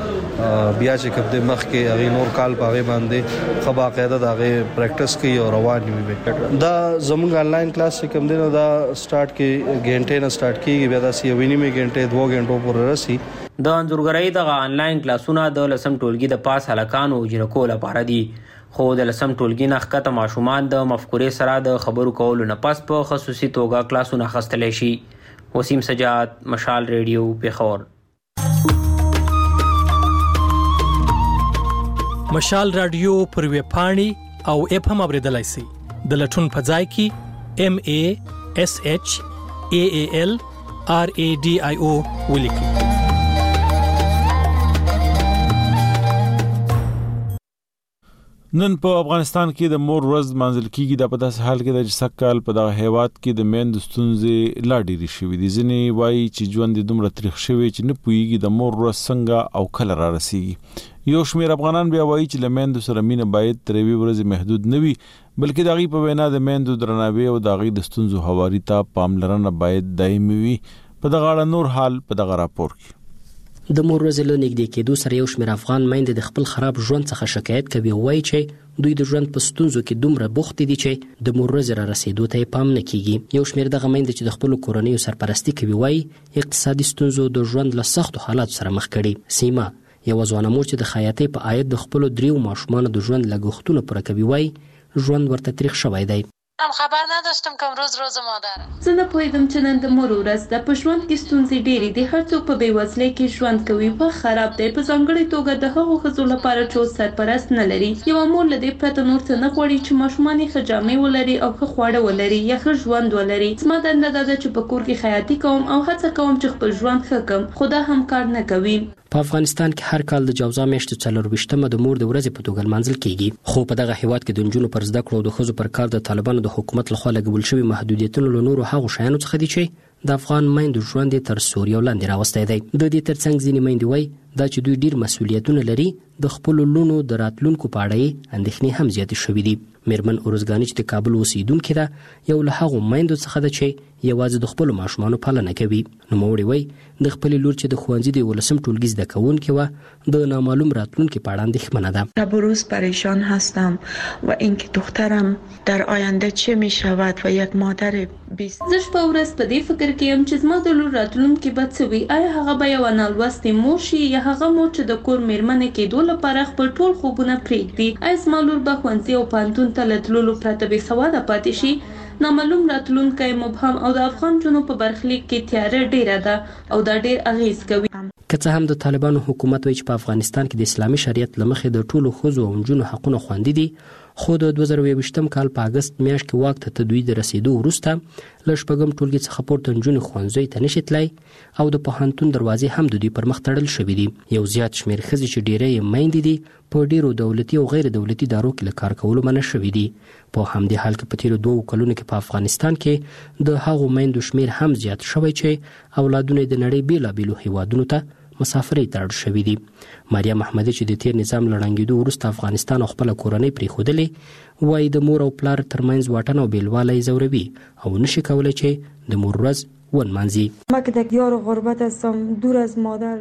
بیا چې کوم د مخ کې هغه نور کال باغې باندې خو باقاعده د هغه پریکټس کوي او روان وي. دا زموږ آنلاین کلاس چې کوم دی نو دا سٹارټ کې غنټه نه سٹارټ کیږي بیا دا سی ویني می غنټه دوه غنټو پورې راسي. د انځورګرۍ د آنلاین کلاسونه د لسم ټولګي د پاس هلکانو جنکو لپاره دي، خو د لسم ټولګي نه ښکته ماشومان د مفکورې سره د خبرو کولو نه پس په خصوصي توګه کلاسونه اخیستلی شي. وسیم سجاد، مشال ریډیو، پیښور. مشال رادیو پر ویب پاڼې او اپ هم اوریدلای شئ. د لټون په ځای کې ام ای اس ایچ ای ای ال آر ای ډي آی او ولیکئ. نن په افغانستان کې د مور ورځ منځل کیږي. د په داسې حال کې د سکهال په دغه هیواد کې د میندو ستونزې لا ډېرې شوې دي. ځینې وایي چې ژوند یې دومره تریخ شوی چې نه پوهېږي د مور ورځ څنګه او کله را رسیږي. یو شمېر افغانان بیا وایي چې له میندو سره مینه باید تر یوې ورځې محدود نه وي، بلکې د هغې په وینا د میندو درناوی او د هغې د ستونزو هواري ته پاملرنه باید دایمي وي. په دغه اړه نور حال په دغه راپور کې. د مور ورځې له نږدې کېدو سره یو شمېر افغان میندې د خپل خراب ژوند څخه شکایت کوي او وایي چې دوی د ژوند په ستونزو کې دومره بوخت دي چې د مور ورځې را رسېدو ته یې پام نه کیږي. یو شمېر دغه میندې چې د خپلو کورنیو سرپرستي کوي وایي اقتصادي ستونزو د ژوند له سختو حالاتو سره مخ کړي. سیما یوه ځوانه مور چې د خیاطۍ په عاید د خپلو دریو ماشومانو د ژوند لګښتونه پوره کوي وایي ژوند ورته تریخ شوی دی. هم خبر نداشتم که امروز روز مادره. زه نه پوهیدم چې نن د مور ورځ ده. په ژوند کې ستونزې ډېرې دي. هر څوک په بېوزلۍ کې ژوند کوي. وخت خراب دی، په ځانګړې توګه د هغو ښځو لپاره چې اوس سرپرست نه لري. یوه مور له دې پرته نور څه نه غواړي چې ماشومان یې ښه جامې ولري او ښه خواړه ولري یا ښه ژوند ولري. زما دنده دا ده چې په کور کې خیاطي کوم او هڅه کوم چې خپل ژوند ښه کړم، خو دا هم کار نه کوي. په افغانستان کې هر کال د جوزا میاشتې څلرویشتمه د مور د ورځې په توګه لمانځل کیږي، خو په دغه هیواد کې د نجونو پر زده کړو او د ښځو پر کار د طالبانو د حکومت لخوا لګول شوي محدودیتونه له نورو هغو شیانو څخه دي چې د افغان میندو ژوند یې تر سوریو لاندې راوستی دی. د دې ترڅنګ ځینې میندې وایي دا چې دوی ډیر مسؤلیتونه لري، د خپلو لوڼو د راتلونکو په اړه یې اندېښنې هم زیاتې شوې دي. میرمن اورزګاني چې د کابل اوسیدونکې ده یو له هغو میندو څخه ده چې یوازې د خپلو ماشومانو پالنه کوي. نوموړې وایي د خپلې لور چې د ښوونځي د یولسم ټولګي زده کوونکې وه د نامعلوم راتلونکي په اړه اندېښمنه ده. شب و روز پریشان هستم و اینکه دخترم در آینده چه می شود و یک مادر بیست. زه شپه ورځ په دې فکر کې یم چې زما د لور راتلونکي به څه وي. آیا هغه به یوه نالوستې مور شي یا هغه مور چې د کور میرمنې کېدو لپاره خپل ټول خوبونه پرېږدي؟ آیا زما لور به ښوونځي او پوهنتون ته له تللو پرته بې سواده پاتې شي؟ نامعلوم راتلونکی مبهم او د افغان جنو په برخلیک کې تیاره ډیره ده او دا ډیر اغیز کوي. که څه هم د طالبانو حکومت وایي چې په افغانستان کې د اسلامي شریعت له مخې د ټولو ښځو او نجونو حقونه خوندي دي، خو د دوه زره یوویشتم کال په اګست میاشت کې واک ته دوی د رسیدو وروسته له شپږم ټولګي څخه پورته نجونې ښوونځیو ته نشي تللی او د پوهنتون دروازې هم د دوی پر مخ تړل شوي دي. یو زیات شمېر ښځې چې ډیری یې میندې دي په ډیرو دولتي او غیر دولتي ادارو کې له کار کولو منع شوي دي. په همدې حال کې په تیرو دوو کلونو کې په افغانستان کې د هغو میندو شمېر هم زیات شوی چې اولادونه د نړۍ بېلابېلو هیوادونو ته مسافرۍ ته اړ شوي دي. مریم احمدي چې د تیر نظام له ړنګېدو وروسته افغانستان او خپله کورنۍ پرېښودلې، وایي د مور او پلار ترمنځ واټن او بېلوالی ځوروي او نشي کولی چې د مور ورځ ونمانځي. ما که در دیار غربت هستم دور از مادر.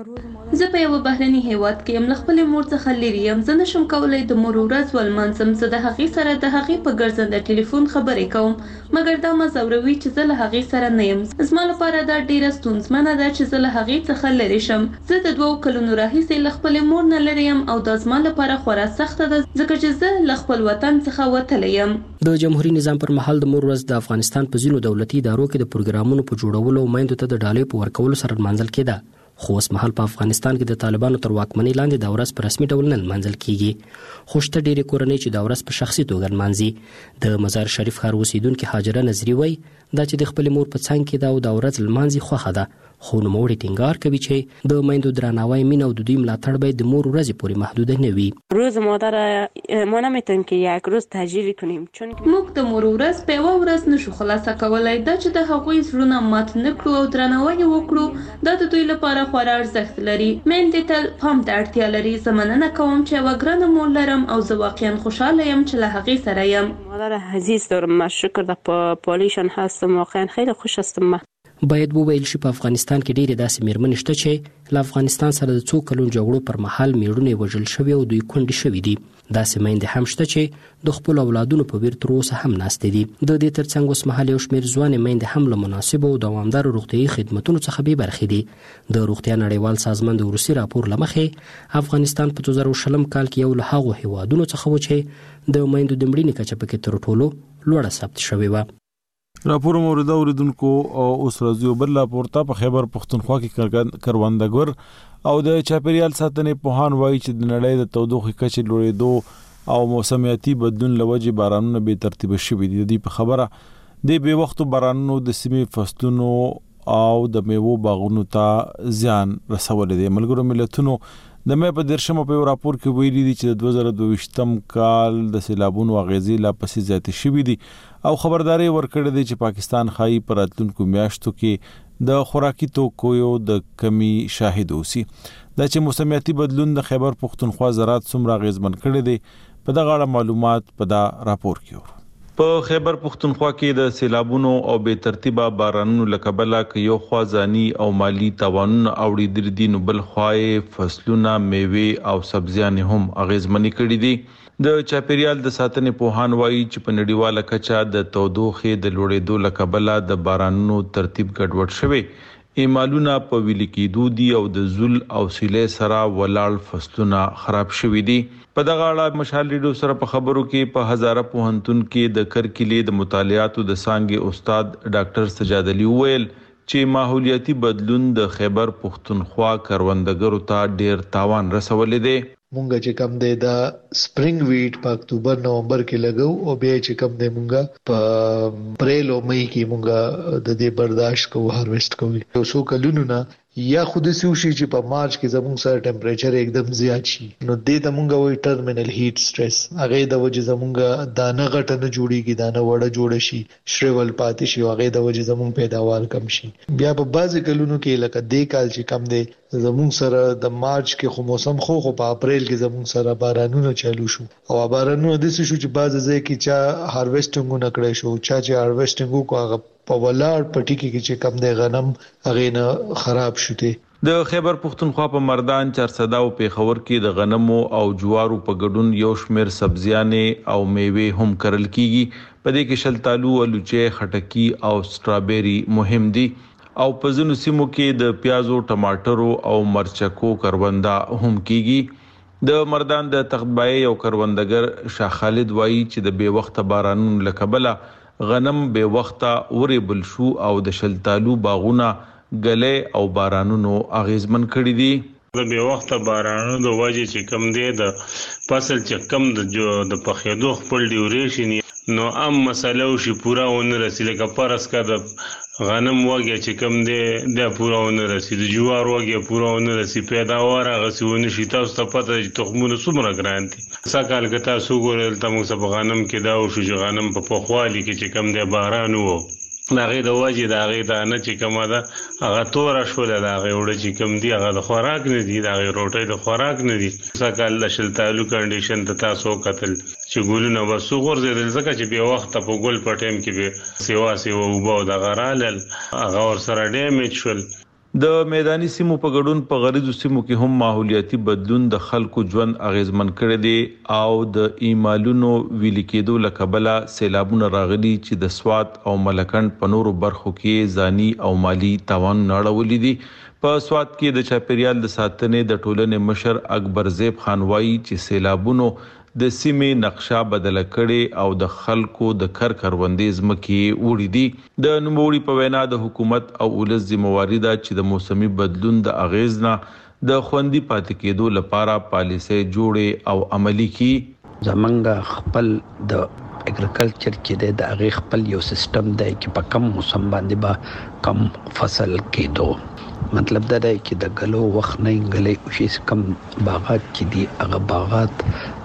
زه په یوه بهرني هیواد کې یم، له خپلې مور څخه لرې یم. زه نشم کولی د مور ورځ ولمانځم. زه د هغې سره د هغې په ګرځنده ټلیفون خبرې کوم، مګر دا ما ځوروي چې زه له هغې سره نه یم. زما لپاره دا ډیره ستونزمنه ده چې زه له هغې څخه لرې شم. زه د دوو کلونو راهیسې له خپلې مور نه لرې یم او دا زما لپاره خورا سخته ده ځکه چې زه له خپل وطن څخه وتلی یم. د جمهوریت نظام پر مهال د مور ورځ د افغانستان په ځینو دولتي ادارو کې د پروګرامونو په جوړولو او میندو ته د ډالۍ په ورکولو سره لمانځل کېده، خو اوس مهال په افغانستان کې د طالبانو تر واکمنۍ لاندې دا ورځ په رسمي ډول نه لمانځل کېږي. خو شته ډېرې کورنۍ چې دا ورځ په شخصي توګه لمانځي. د مزار شریف ښار اوسیدونکې هاجره نظري وایي دا چې د خپلې مور په څنګ کې ده او دا ورځ لمانځي خوښه ده، خو نوموړی ټینګار کوي چې د میندو درناوی، مینه او د دوی ملاتړ باید د مور ورځې پورې محدوده نه وي. روز مادر ما نمیتونیم که یک روز تجلیل کنیم چون موږ د مور ورځ په یوه ورځ نشو خلاصه کولی. دا چې د هغوی زړونه مات نه کړو او درناوی یې وکړو دا د دوی لپاره خورا ارزښت لري. میندې تل پام ته اړتیا لري. زه مننه کوم چې یوه ګرانه مور لرم او زه واقعا خوشحاله یم چې له هغې سره یم. مادر عزیز دارم، من شکر در پالیشان هستم، واقعا خیلی خوش هستم. باید وویل شي په افغانستان کې ډېرې داسې میرمنې شته چې له افغانستان سره د څو کلونو جګړو پر مهال میړونه وژل شوي او دوی کونډې شوي دي. داسې میندې هم شته چې د خپلو اولادونو په ویر تر اوسه هم ناستې دي. د دې ترڅنګ اوس مهال یو شمېر ځوانې میندې هم له مناسبو او دوامدارو روغتیایي خدمتونو څخه بې برخې دي. د روغتیا نړیوال سازمان د وروستي راپور له مخې افغانستان په دوه زره شلم کال کې یو له هغو هیوادونو څخه و چې د میندو د مړینې کچه پکې تر ټولو لوړه ثبت شوې وه. راپور مورد اوریدونکو اوس راځي بل راپور ته. په خیبر پښتونخوا کې کروندګر او د چاپیریال ساتنې پوهان وایي چې د نړۍ د تودوخې کچې لوړېدو او موسمیاتي بدلون له وجې بارانونه بې ترتیبه شوي دي. د دې په خبره د بې وختو بارانونو د سیمې فصلونو او د میوو باغونو ته زیان رسولی دی. ملګرو ملتونو د مې په دیرشمه په یو راپور کې ویلي دي چې د دوه زره دوه ویشتم کال د سیلابونو اغیزې لا پسې زیاتې شوي دي او خبرداري ورکړې ده چې پاکستان ښایي په راتلونکو میاشتو کې د خوراکي توکو د کمی شاهد اوسي. دا چې موسمیاتي بدلون د خیبر پښتونخوا زراعت څومره اغیزمن کړی دی په دغه اړه معلومات په دا راپور کې ورو. په خیبر پښتونخوا کې د سیلابونو او بې ترتیبه بارانونو له کبله کې یو خوا ځاني او مالی تاوانونه اوړېدلي دي، نو بل خوا فصلونه، میوې او سبزیانې هم اغیزمنې کړي دي. د چاپیریال د ساتنې پوهان وایي چې په نړیواله کچه د تودوخې د لوړېدو له کبله د بارانونو ترتیب ګډوډ شوی، ایمالونه په ویلي کېدو دي او د زول او سیلې سره ولاړ فصلونه خراب شوي دي. په دغه اړه مشال ریډیو سره په خبرو کې په هزاره پوهنتون کې د کرکلې د مطالعاتو د څانګې استاد ډاکټر سجاد علي وویل چې ماحولیاتي بدلون د خیبر پښتونخوا کروندګرو ته ډیر تاوان رسولی دی. مونږ چې کم دی دا سپرینګ ویټ په اکتوبر نومبر کې لګو او بیا چې کم دی مونږ په اپریل او مئی کې مونږ د دې برداشت کوو، هارویسټ کوو. یو څو کلونو نه یا خود سي وشي چې په مارچ کې زموږ سره ټمپریچر एकदम زیات شي، نو دې ته مونږ وایي ټرمینل هیټ سټرس. هغه د وجې زموږ دانه غټه نه جوړیږي، دانه وړه جوړ شي، شریول پاتې شي، هغه د وجې زموږ پیداوار کم شي. بیا په بعضی کلونو کې لکه دې کال چې کم دی زموږ سره د مارچ کې خو موسم خو خو په اپریل کې زموږ سره بارانونه چالو شو او بارانونه د څه شو چې بعض ځای کې چا هارویسټینګ نه کړی شو، چا چې هارویسټینګ کو هغه په ولاړ پټی کې چې کم دی غنم هغه نه خراب شوه. د خیبر پښتونخوا په مردان، چارسده او پیښور کې د غنمو او جوارو په ګډون یو شمېر سبزیانې او میوې هم کرل کیږي. په دې کې شلتالو، الوچې، خټکی او سټرابيري مهم دي او په ځینو سیمو کې د پیازو، ټماټرو او مرچکو کرونده هم کیږي. د مردان د تختبای یو کروندګر شاه خالد وایي چې د بې وخته بارانونو له کبله غنم بې وخته ورېبل شو او د شلتالو باغونه ګلې او بارانونو اغیزمن کړي دي. د بې وخته بارانونو د وجې چې کم دی د فصل چې کم د د پخېدو خپل ډیوریشن نو عام مسله وشي پوره ونه رسي. لکه فرض کا د غنم وږی چې کم دی دا پوره ونه رسي، د جوار وږی پوره ونه رسي، پیداوار هغسې ونه شي. تاسو ته پته چې تخمونه څومره ګران دي. سږ کال که تاسو وګورئ دلته موږ څه په غنم کې دا وشو چې غنم په پخوالي کې چې کم دی باران و، د هغې د وجې د هغې دانه چې کومه ده هغه توره شوله، د هغې اوړه چې کوم دي هغه د خوراک نه دي، د هغې روټۍ د خوراک نه دي. سږ کال د شلتالو کنډیشن ته تاسو وکتل چې ګلونه بس وغورځېدل، ځکه چې بې وخته په ګل په ټایم کې به سیوا سیوا اوبه او دغه رالل، هغه ورسره ډیمیج شول. د میداني سیمو په ګډون په غریزو سیمو کې هم ماحولیاتي بدلون د خلکو ژوند اغیزمن کړی دی او د ایمالونو ویلي کېدو له کبله سیلابونه راغلي چې د سوات او ملکنډ په نورو برخو کې ځاني او مالی تاوان اړولی دي. په سوات کې د چاپیریال د ساتنې د ټولنې مشر اکبر زیب خان وایي چې سیلابونو د سیمې نقشه بدله کړي او د خلکو د کر کروندې ځمکې وړي دي. د نوموړي په وینا د حکومت او ولس ذمہواري ده چې د موسمي بدلون د اغیز نه د خوندي پاتې کېدو لپاره پالیسۍ جوړې او عملي کړي. زمونږ خپل د اګریکلچر کې د هغې خپل یو سیستم دی چې په کم موسم باندې به کم فصل کېدو. مطلب دا دی چې د غلو وخت نه غلې وشي، کم باغات چې دي هغه باغات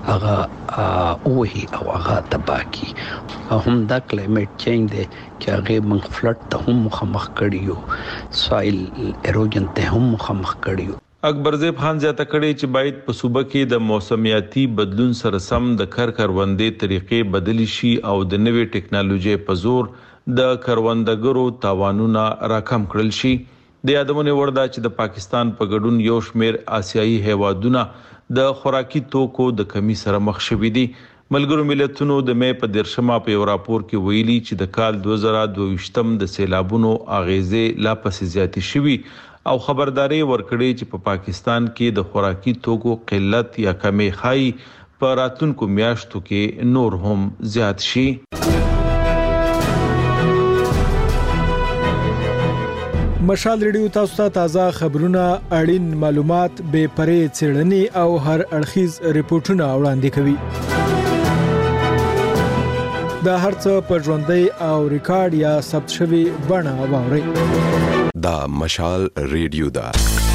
هغه اوهي او هغه تباہ کی. هم دا کلایمټ چینج دی چې هغه موږ فلډ ته هم مخامخ کړي یو، سوایل ایروجن ته هم مخامخ کړي یو. اکبر زیب خان زیاته کړي چې باید په صوبه کې د موسمیاتي بدلون سره سم د کر کروندې طریقې بدلی شي او د نوې ټکنالوژي په زور د کروندګرو تاوانونه راکم کړل شي. د یادونه ورده چې د پاکستان په ګډون یو شمېر آسیایي هیوادونه د خوراکي توکو د کمی سره مخ شوي دي. ملګرو ملتونو د مې په دیرشمه په یو راپور کې ویلي چې د کال دوه زره دوه ویشتم د سیلابونو اغیزې لا پسې زیاتې شوي او خبرداري ورکړې چې په پاکستان کې د خوراکي توکو قلت یا کمی خای په راتلونکو میاشتو کې نور هم زیات شي. مشال ریډیو تاسو ته تازه خبرونه، اړین معلومات، بې پرې څېړنې او هر اړخیز ریپورتونه وړاندې کوي. دا هرڅه په ژوندۍ او ریکارډ یا ثبت شوی بڼه واورئ. دا مشال ریډیو ده.